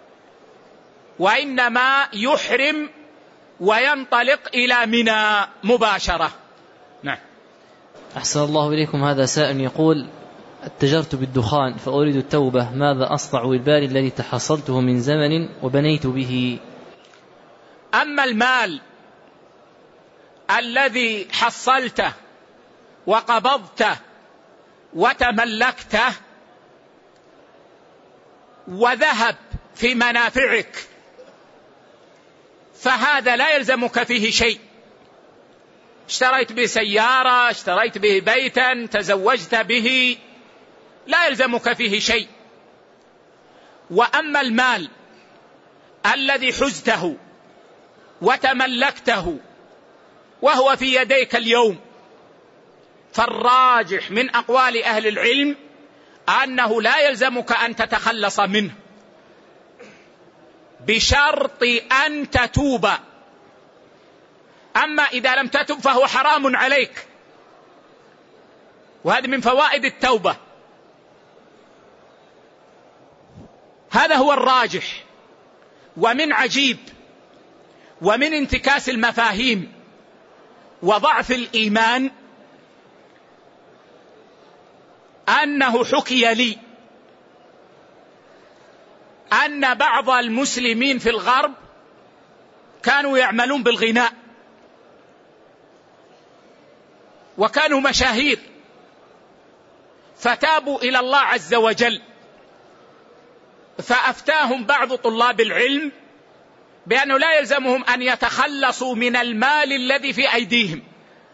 وإنما يحرم وينطلق إلى منى مباشرة. نعم. أحسن الله إليكم. هذا سائل يقول: اتجرت بالدخان فأريد التوبة، ماذا أصنع بالبال الذي تحصلته من زمن وبنيت به؟ أما المال الذي حصلته وقبضته وتملكته وذهب في منافعك فهذا لا يلزمك فيه شيء. اشتريت به سيارة، اشتريت به بيتا، تزوجت به، لا يلزمك فيه شيء. وأما المال الذي حزته وتملكته وهو في يديك اليوم فالراجح من أقوال أهل العلم أنه لا يلزمك أن تتخلص منه بشرط أن تتوب. أما إذا لم تتب فهو حرام عليك، وهذا من فوائد التوبة. هذا هو الراجح. ومن عجيب ومن انتكاس المفاهيم وضعف الإيمان أنه حكي لي أن بعض المسلمين في الغرب كانوا يعملون بالغناء وكانوا مشاهير، فتابوا إلى الله عز وجل، فأفتاهم بعض طلاب العلم بأنه لا يلزمهم أن يتخلصوا من المال الذي في أيديهم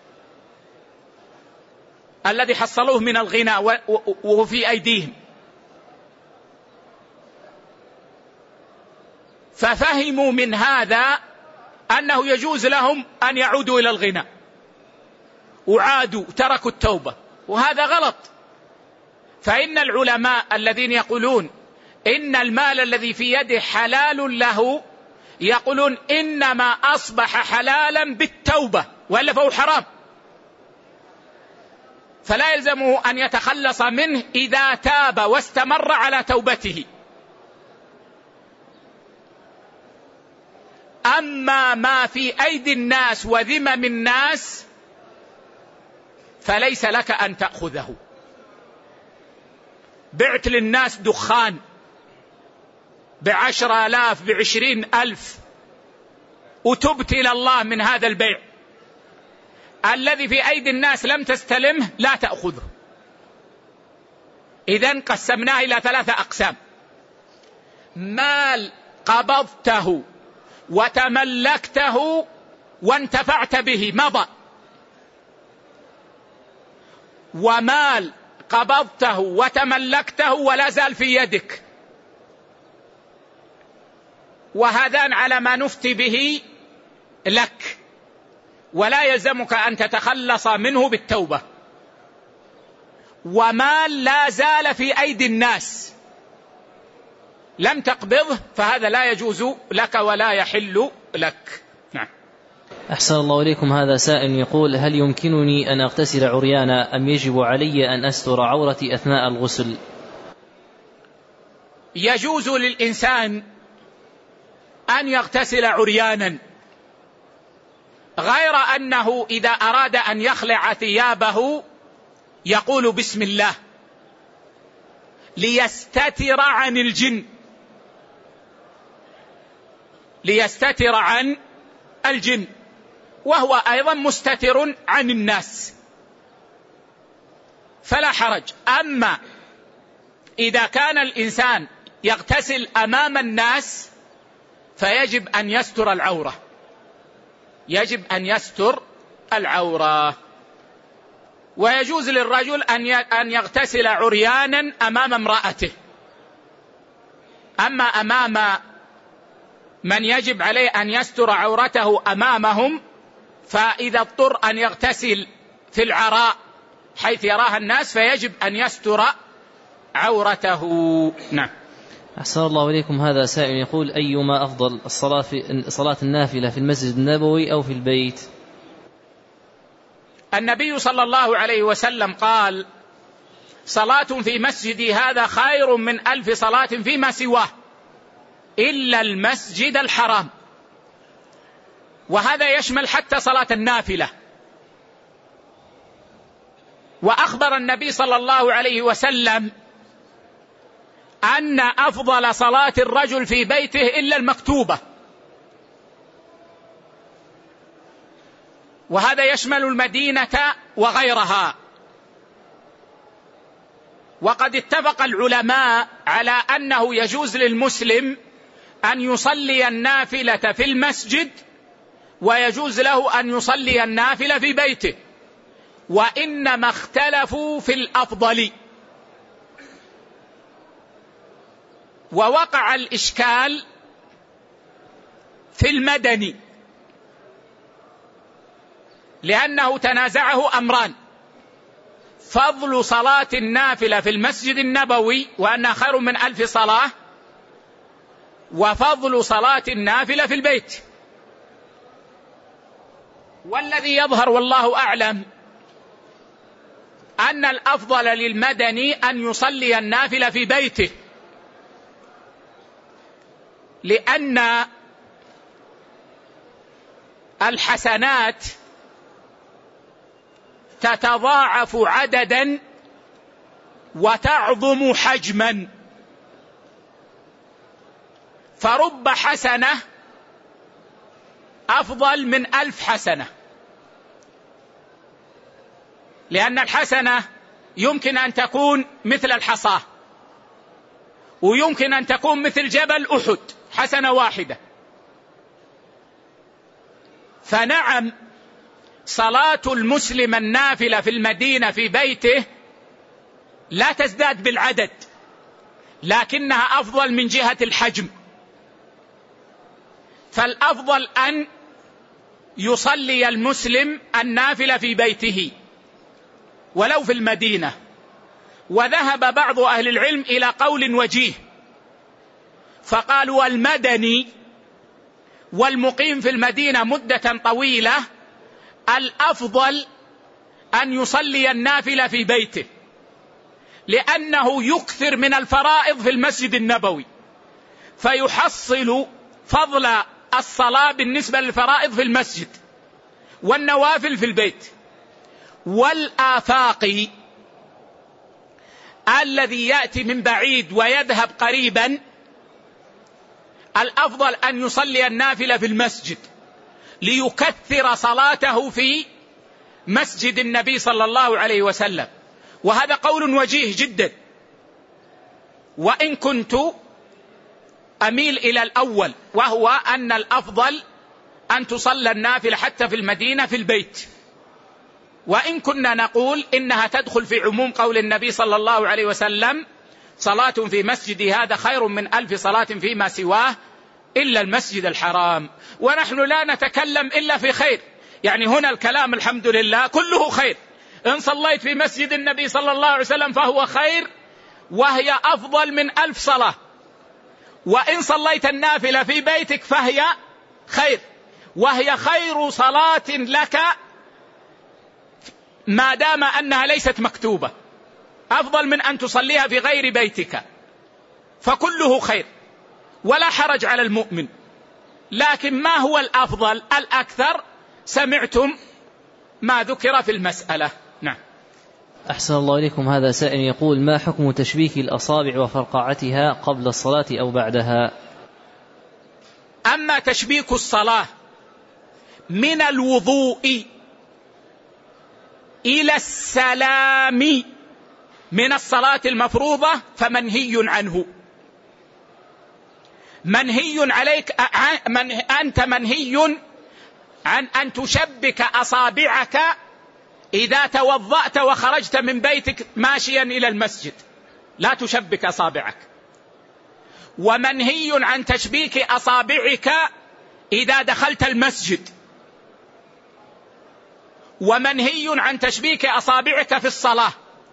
الذي حصلوه من الغناء وهو في أيديهم، ففهموا من هذا أنه يجوز لهم أن يعودوا إلى الغناء، وعادوا تركوا التوبة، وهذا غلط. فإن العلماء الذين يقولون إن المال الذي في يده حلال له يقولون إنما أصبح حلالا بالتوبة، وإلا فهو حرام، فلا يلزمه أن يتخلص منه إذا تاب واستمر على توبته. أما ما في أيدي الناس وذمم الناس فليس لك أن تأخذه. بعت للناس دخان بعشر آلاف بعشرين ألف وتبت إلى الله من هذا البيع، الذي في أيدي الناس لم تستلمه لا تأخذه. إذن قسمناه إلى ثلاثة أقسام: مال قبضته وتملكته وانتفعت به مضى، ومال قبضته وتملكته ولا زال في يدك، وهذان على ما نفتي به لك، ولا يلزمك أن تتخلص منه بالتوبة. ومال لا زال في أيدي الناس لم تقبضه فهذا لا يجوز لك ولا يحل لك. نعم. أحسن الله إليكم. هذا سائل يقول: هل يمكنني أن أغتسل عريانا أم يجب علي أن أستر عورتي أثناء الغسل؟ يجوز للإنسان أن يغتسل عريانا، غير أنه إذا أراد أن يخلع ثيابه يقول بسم الله ليستتر عن الجن، ليستتر عن الجن، وهو أيضا مستتر عن الناس فلا حرج. أما إذا كان الإنسان يغتسل أمام الناس فيجب أن يستر العورة، يجب أن يستر العورة. ويجوز للرجل أن يغتسل عريانا أمام امرأته. أما أمام من يجب عليه أن يستر عورته أمامهم، فإذا اضطر أن يغتسل في العراء حيث يراها الناس فيجب أن يستر عورته. نعم. أحسن الله إليكم. هذا سائل يقول: أيما أفضل، الصلاة في صلاة النافلة في المسجد النبوي أو في البيت؟ النبي صلى الله عليه وسلم قال: صلاة في مسجدي هذا خير من ألف صلاة فيما سواه إلا المسجد الحرام. وهذا يشمل حتى صلاة النافلة. وأخبر النبي صلى الله عليه وسلم أن أفضل صلاة الرجل في بيته إلا المكتوبة، وهذا يشمل المدينة وغيرها. وقد اتفق العلماء على أنه يجوز للمسلم أن يصلي النافلة في المسجد ويجوز له أن يصلي النافلة في بيته، وإنما اختلفوا في الأفضل. ووقع الإشكال في المدني، لأنه تنازعه أمران: فضل صلاة النافلة في المسجد النبوي وأنها خير من ألف صلاة، وفضل صلاة النافلة في البيت. والذي يظهر والله أعلم أن الأفضل للمدني أن يصلي النافلة في بيته، لأن الحسنات تتضاعف عددا وتعظم حجما، فرب حسنة أفضل من ألف حسنة، لأن الحسنة يمكن أن تكون مثل الحصاة، ويمكن أن تكون مثل جبل أحد، حسنة واحدة. فنعم صلاة المسلم النافلة في المدينة في بيته لا تزداد بالعدد، لكنها أفضل من جهة الحجم. فالأفضل أن يصلي المسلم النافلة في بيته ولو في المدينة. وذهب بعض أهل العلم إلى قول وجيه، فقالوا: المدني والمقيم في المدينة مدة طويلة الأفضل أن يصلي النافلة في بيته، لأنه يكثر من الفرائض في المسجد النبوي، فيحصل فضل الصلاة بالنسبة للفرائض في المسجد والنوافل في البيت. والآفاقي الذي يأتي من بعيد ويذهب قريبا الأفضل أن يصلي النافلة في المسجد ليكثر صلاته في مسجد النبي صلى الله عليه وسلم. وهذا قول وجيه جدا، وإن كنت أميل إلى الأول، وهو أن الأفضل أن تصلى النافلة حتى في المدينة في البيت. وإن كنا نقول إنها تدخل في عموم قول النبي صلى الله عليه وسلم: صلاة في مسجدي هذا خير من ألف صلاة فيما سواه إلا المسجد الحرام. ونحن لا نتكلم إلا في خير، يعني هنا الكلام الحمد لله كله خير. إن صليت في مسجد النبي صلى الله عليه وسلم فهو خير، وهي أفضل من ألف صلاة. وإن صليت النافلة في بيتك فهي خير، وهي خير صلاة لك ما دام أنها ليست مكتوبة، أفضل من أن تصليها في غير بيتك، فكله خير ولا حرج على المؤمن. لكن ما هو الأفضل الأكثر؟ سمعتم ما ذكر في المسألة. نعم. أحسن الله إليكم. هذا سائل يقول: ما حكم تشبيك الأصابع وفرقعتها قبل الصلاة أو بعدها؟ أما تشبيك الصلاة من الوضوء إلى السلام من الصلاة المفروضة فمنهي عنه. منهي عليك من أنت منهي عن أن تشبك أصابعك إذا توضأت وخرجت من بيتك ماشيا إلى المسجد، لا تشبك أصابعك. ومنهي عن تشبيك أصابعك إذا دخلت المسجد. ومنهي عن تشبيك أصابعك في الصلاة.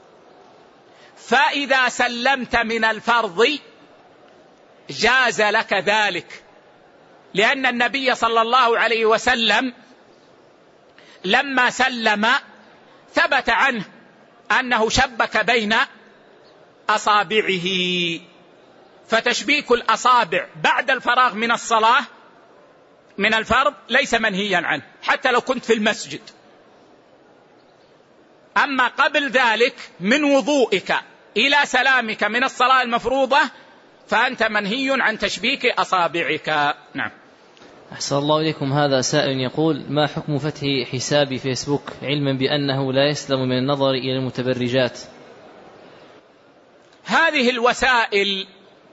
فإذا سلمت من الفرض جاز لك ذلك، لأن النبي صلى الله عليه وسلم لما سلم ثبت عنه أنه شبك بين أصابعه. فتشبيك الأصابع بعد الفراغ من الصلاة من الفرض ليس منهيا عنه حتى لو كنت في المسجد. أما قبل ذلك من وضوئك إلى سلامك من الصلاة المفروضة فأنت منهي عن تشبيك أصابعك. نعم. أحسن الله إليكم. هذا سائل يقول: ما حكم فتح حساب فيسبوك علما بأنه لا يسلم من النظر إلى المتبرجات؟ هذه الوسائل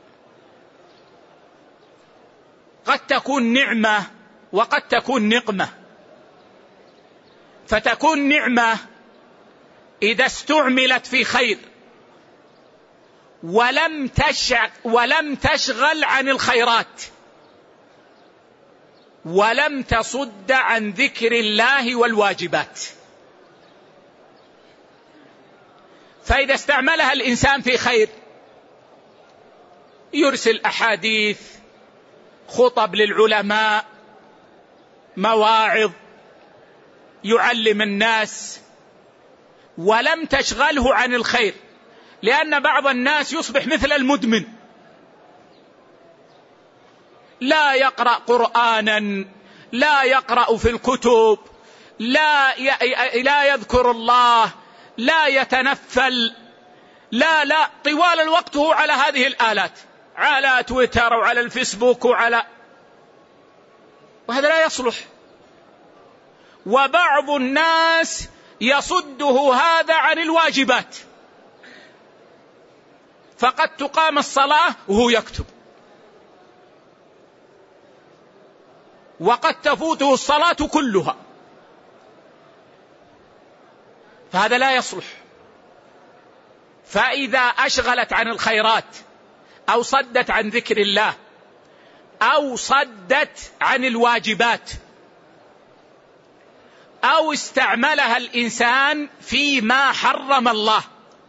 قد تكون نعمة وقد تكون نقمة. فتكون نعمة إذا استعملت في خير ولم تشغل, ولم تشغل عن الخيرات ولم تصد عن ذكر الله والواجبات. فإذا استعملها الإنسان في خير، يرسل أحاديث، خطب للعلماء، مواعظ، يعلم الناس، ولم تشغله عن الخير. لأن بعض الناس يصبح مثل المدمن، لا يقرأ قرآنا، لا يقرأ في الكتب، لا لا يذكر الله، لا يتنفل، لا لا طوال الوقت هو على هذه الآلات، على تويتر وعلى الفيسبوك وعلى، وهذا لا يصلح. وبعض الناس يصده هذا عن الواجبات، فقد تقام الصلاة وهو يكتب، وقد تفوته الصلاة كلها، فهذا لا يصلح. فإذا أشغلت عن الخيرات أو صدت عن ذكر الله أو صدت عن الواجبات أو استعملها الإنسان فيما حرم الله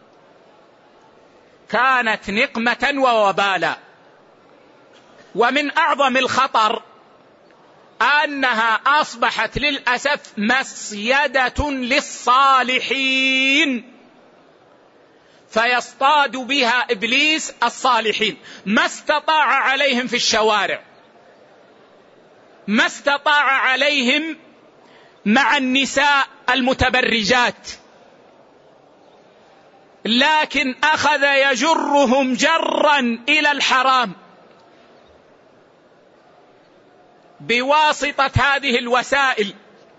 كانت نقمة ووبالا. ومن أعظم الخطر أنها أصبحت للأسف مصيدة للصالحين، فيصطاد بها إبليس الصالحين، ما استطاع عليهم في الشوارع، ما استطاع عليهم مع النساء المتبرجات، لكن أخذ يجرهم جرا إلى الحرام بواسطة هذه الوسائل.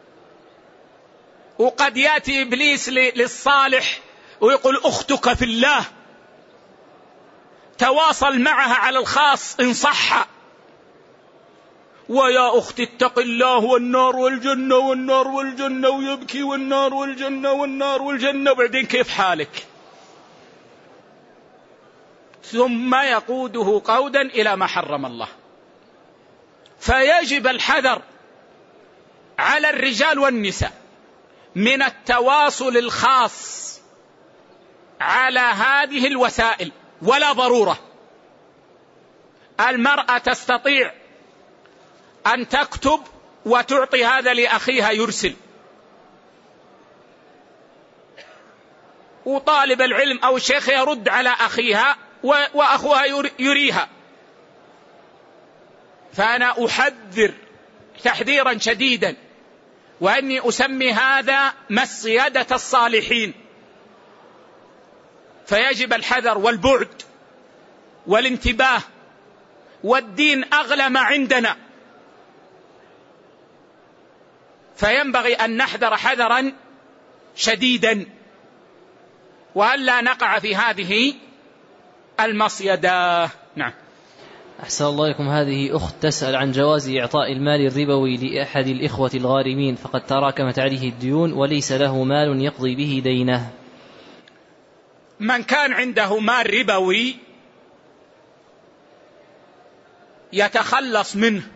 وقد يأتي إبليس للصالح ويقول: أختك في الله، تواصل معها على الخاص إن صح، ويا أختي اتق الله والنار والجنة والنار والجنة، ويبكي والنار والجنة والنار والجنة، وبعدين كيف حالك؟ ثم يقوده قودا إلى ما حرم الله. فيجب الحذر على الرجال والنساء من التواصل الخاص على هذه الوسائل، ولا ضرورة. المرأة تستطيع أن تكتب وتعطي هذا لأخيها يرسل، وطالب العلم أو الشيخ يرد على أخيها وأخوها يريها. فأنا أحذر تحذيرا شديدا، وأني أسمي هذا مصيدة الصالحين. فيجب الحذر والبعد والانتباه، والدين أغلى ما عندنا. فينبغي أن نحذر حذرا شديدا وألا نقع في هذه المصيدة. نعم. أحسن الله إليكم. هذه أخت تسأل عن جواز إعطاء المال الربوي لأحد الإخوة الغارمين فقد تراكمت عليه الديون وليس له مال يقضي به دينه. من كان عنده مال ربوي يتخلص منه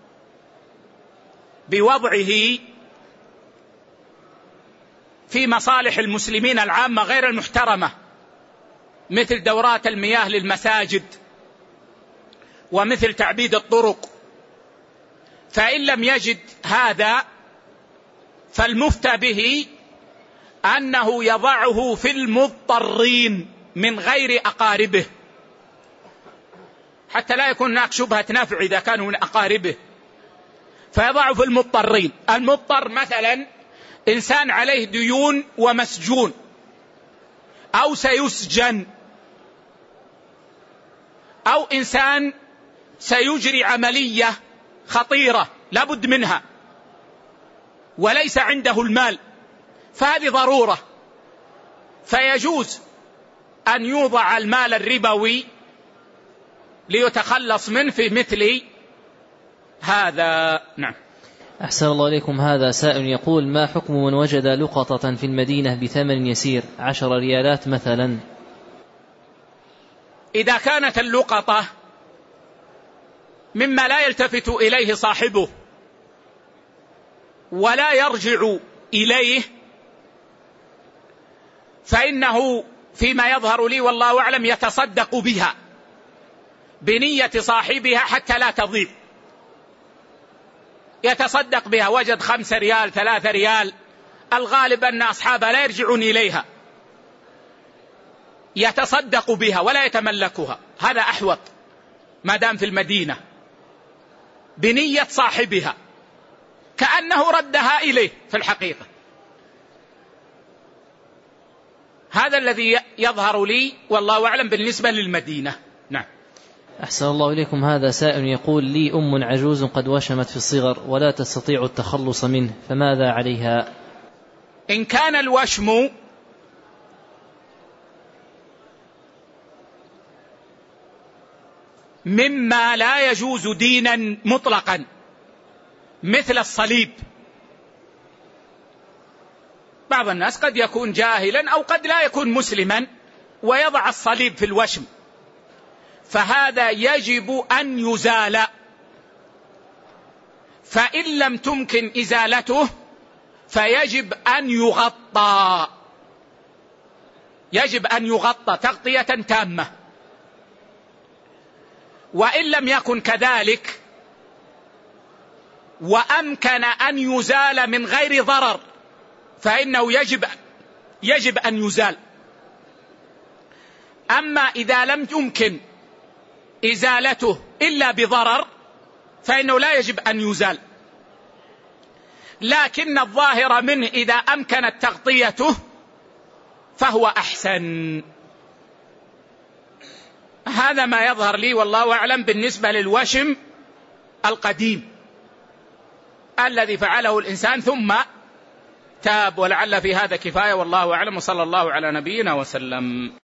بوضعه في مصالح المسلمين العامة غير المحترمة، مثل دورات المياه للمساجد ومثل تعبيد الطرق. فإن لم يجد هذا فالمفتى به أنه يضعه في المضطرين من غير أقاربه، حتى لا يكون هناك شبهة نفع إذا كانوا من أقاربه، فيضعه في المضطرين. المضطر مثلا إنسان عليه ديون ومسجون أو سيسجن، أو إنسان سيجري عملية خطيرة لابد منها وليس عنده المال، فهذه ضرورة، فيجوز أن يوضع المال الربوي ليتخلص منه في مثل هذا. نعم. أحسن الله إليكم. هذا سائل يقول: ما حكم من وجد لقطة في المدينة بثمن يسير عشر ريالات مثلا؟ إذا كانت اللقطة مما لا يلتفت إليه صاحبه ولا يرجع إليه فإنه فيما يظهر لي والله أعلم يتصدق بها بنية صاحبها حتى لا تضيع، يتصدق بها. وجد خمس ريال ثلاثة ريال، الغالب أن أصحابها لا يرجعون إليها، يتصدق بها ولا يتملكها، هذا أحوط ما دام في المدينة، بنية صاحبها كأنه ردها إليه في الحقيقة. هذا الذي يظهر لي والله أعلم بالنسبة للمدينة. نعم. أحسن الله إليكم. هذا سائل يقول: لي أم عجوز قد وشمت في الصغر ولا تستطيع التخلص منه، فماذا عليها؟ إن كان الوشم مما لا يجوز دينا مطلقا مثل الصليب، بعض الناس قد يكون جاهلا أو قد لا يكون مسلما ويضع الصليب في الوشم، فهذا يجب أن يزال. فإن لم تمكن إزالته فيجب أن يغطى، يجب أن يغطى تغطية تامة. وإن لم يكن كذلك وأمكن أن يزال من غير ضرر فإنه يجب يجب أن يزال. أما إذا لم يمكن إزالته إلا بضرر فإنه لا يجب أن يزال، لكن الظاهر منه إذا أمكنت تغطيته فهو أحسن. هذا ما يظهر لي والله أعلم بالنسبة للوشم القديم الذي فعله الإنسان ثم تاب، ولعل في هذا كفاية والله أعلم، وصلى الله على نبينا وسلم.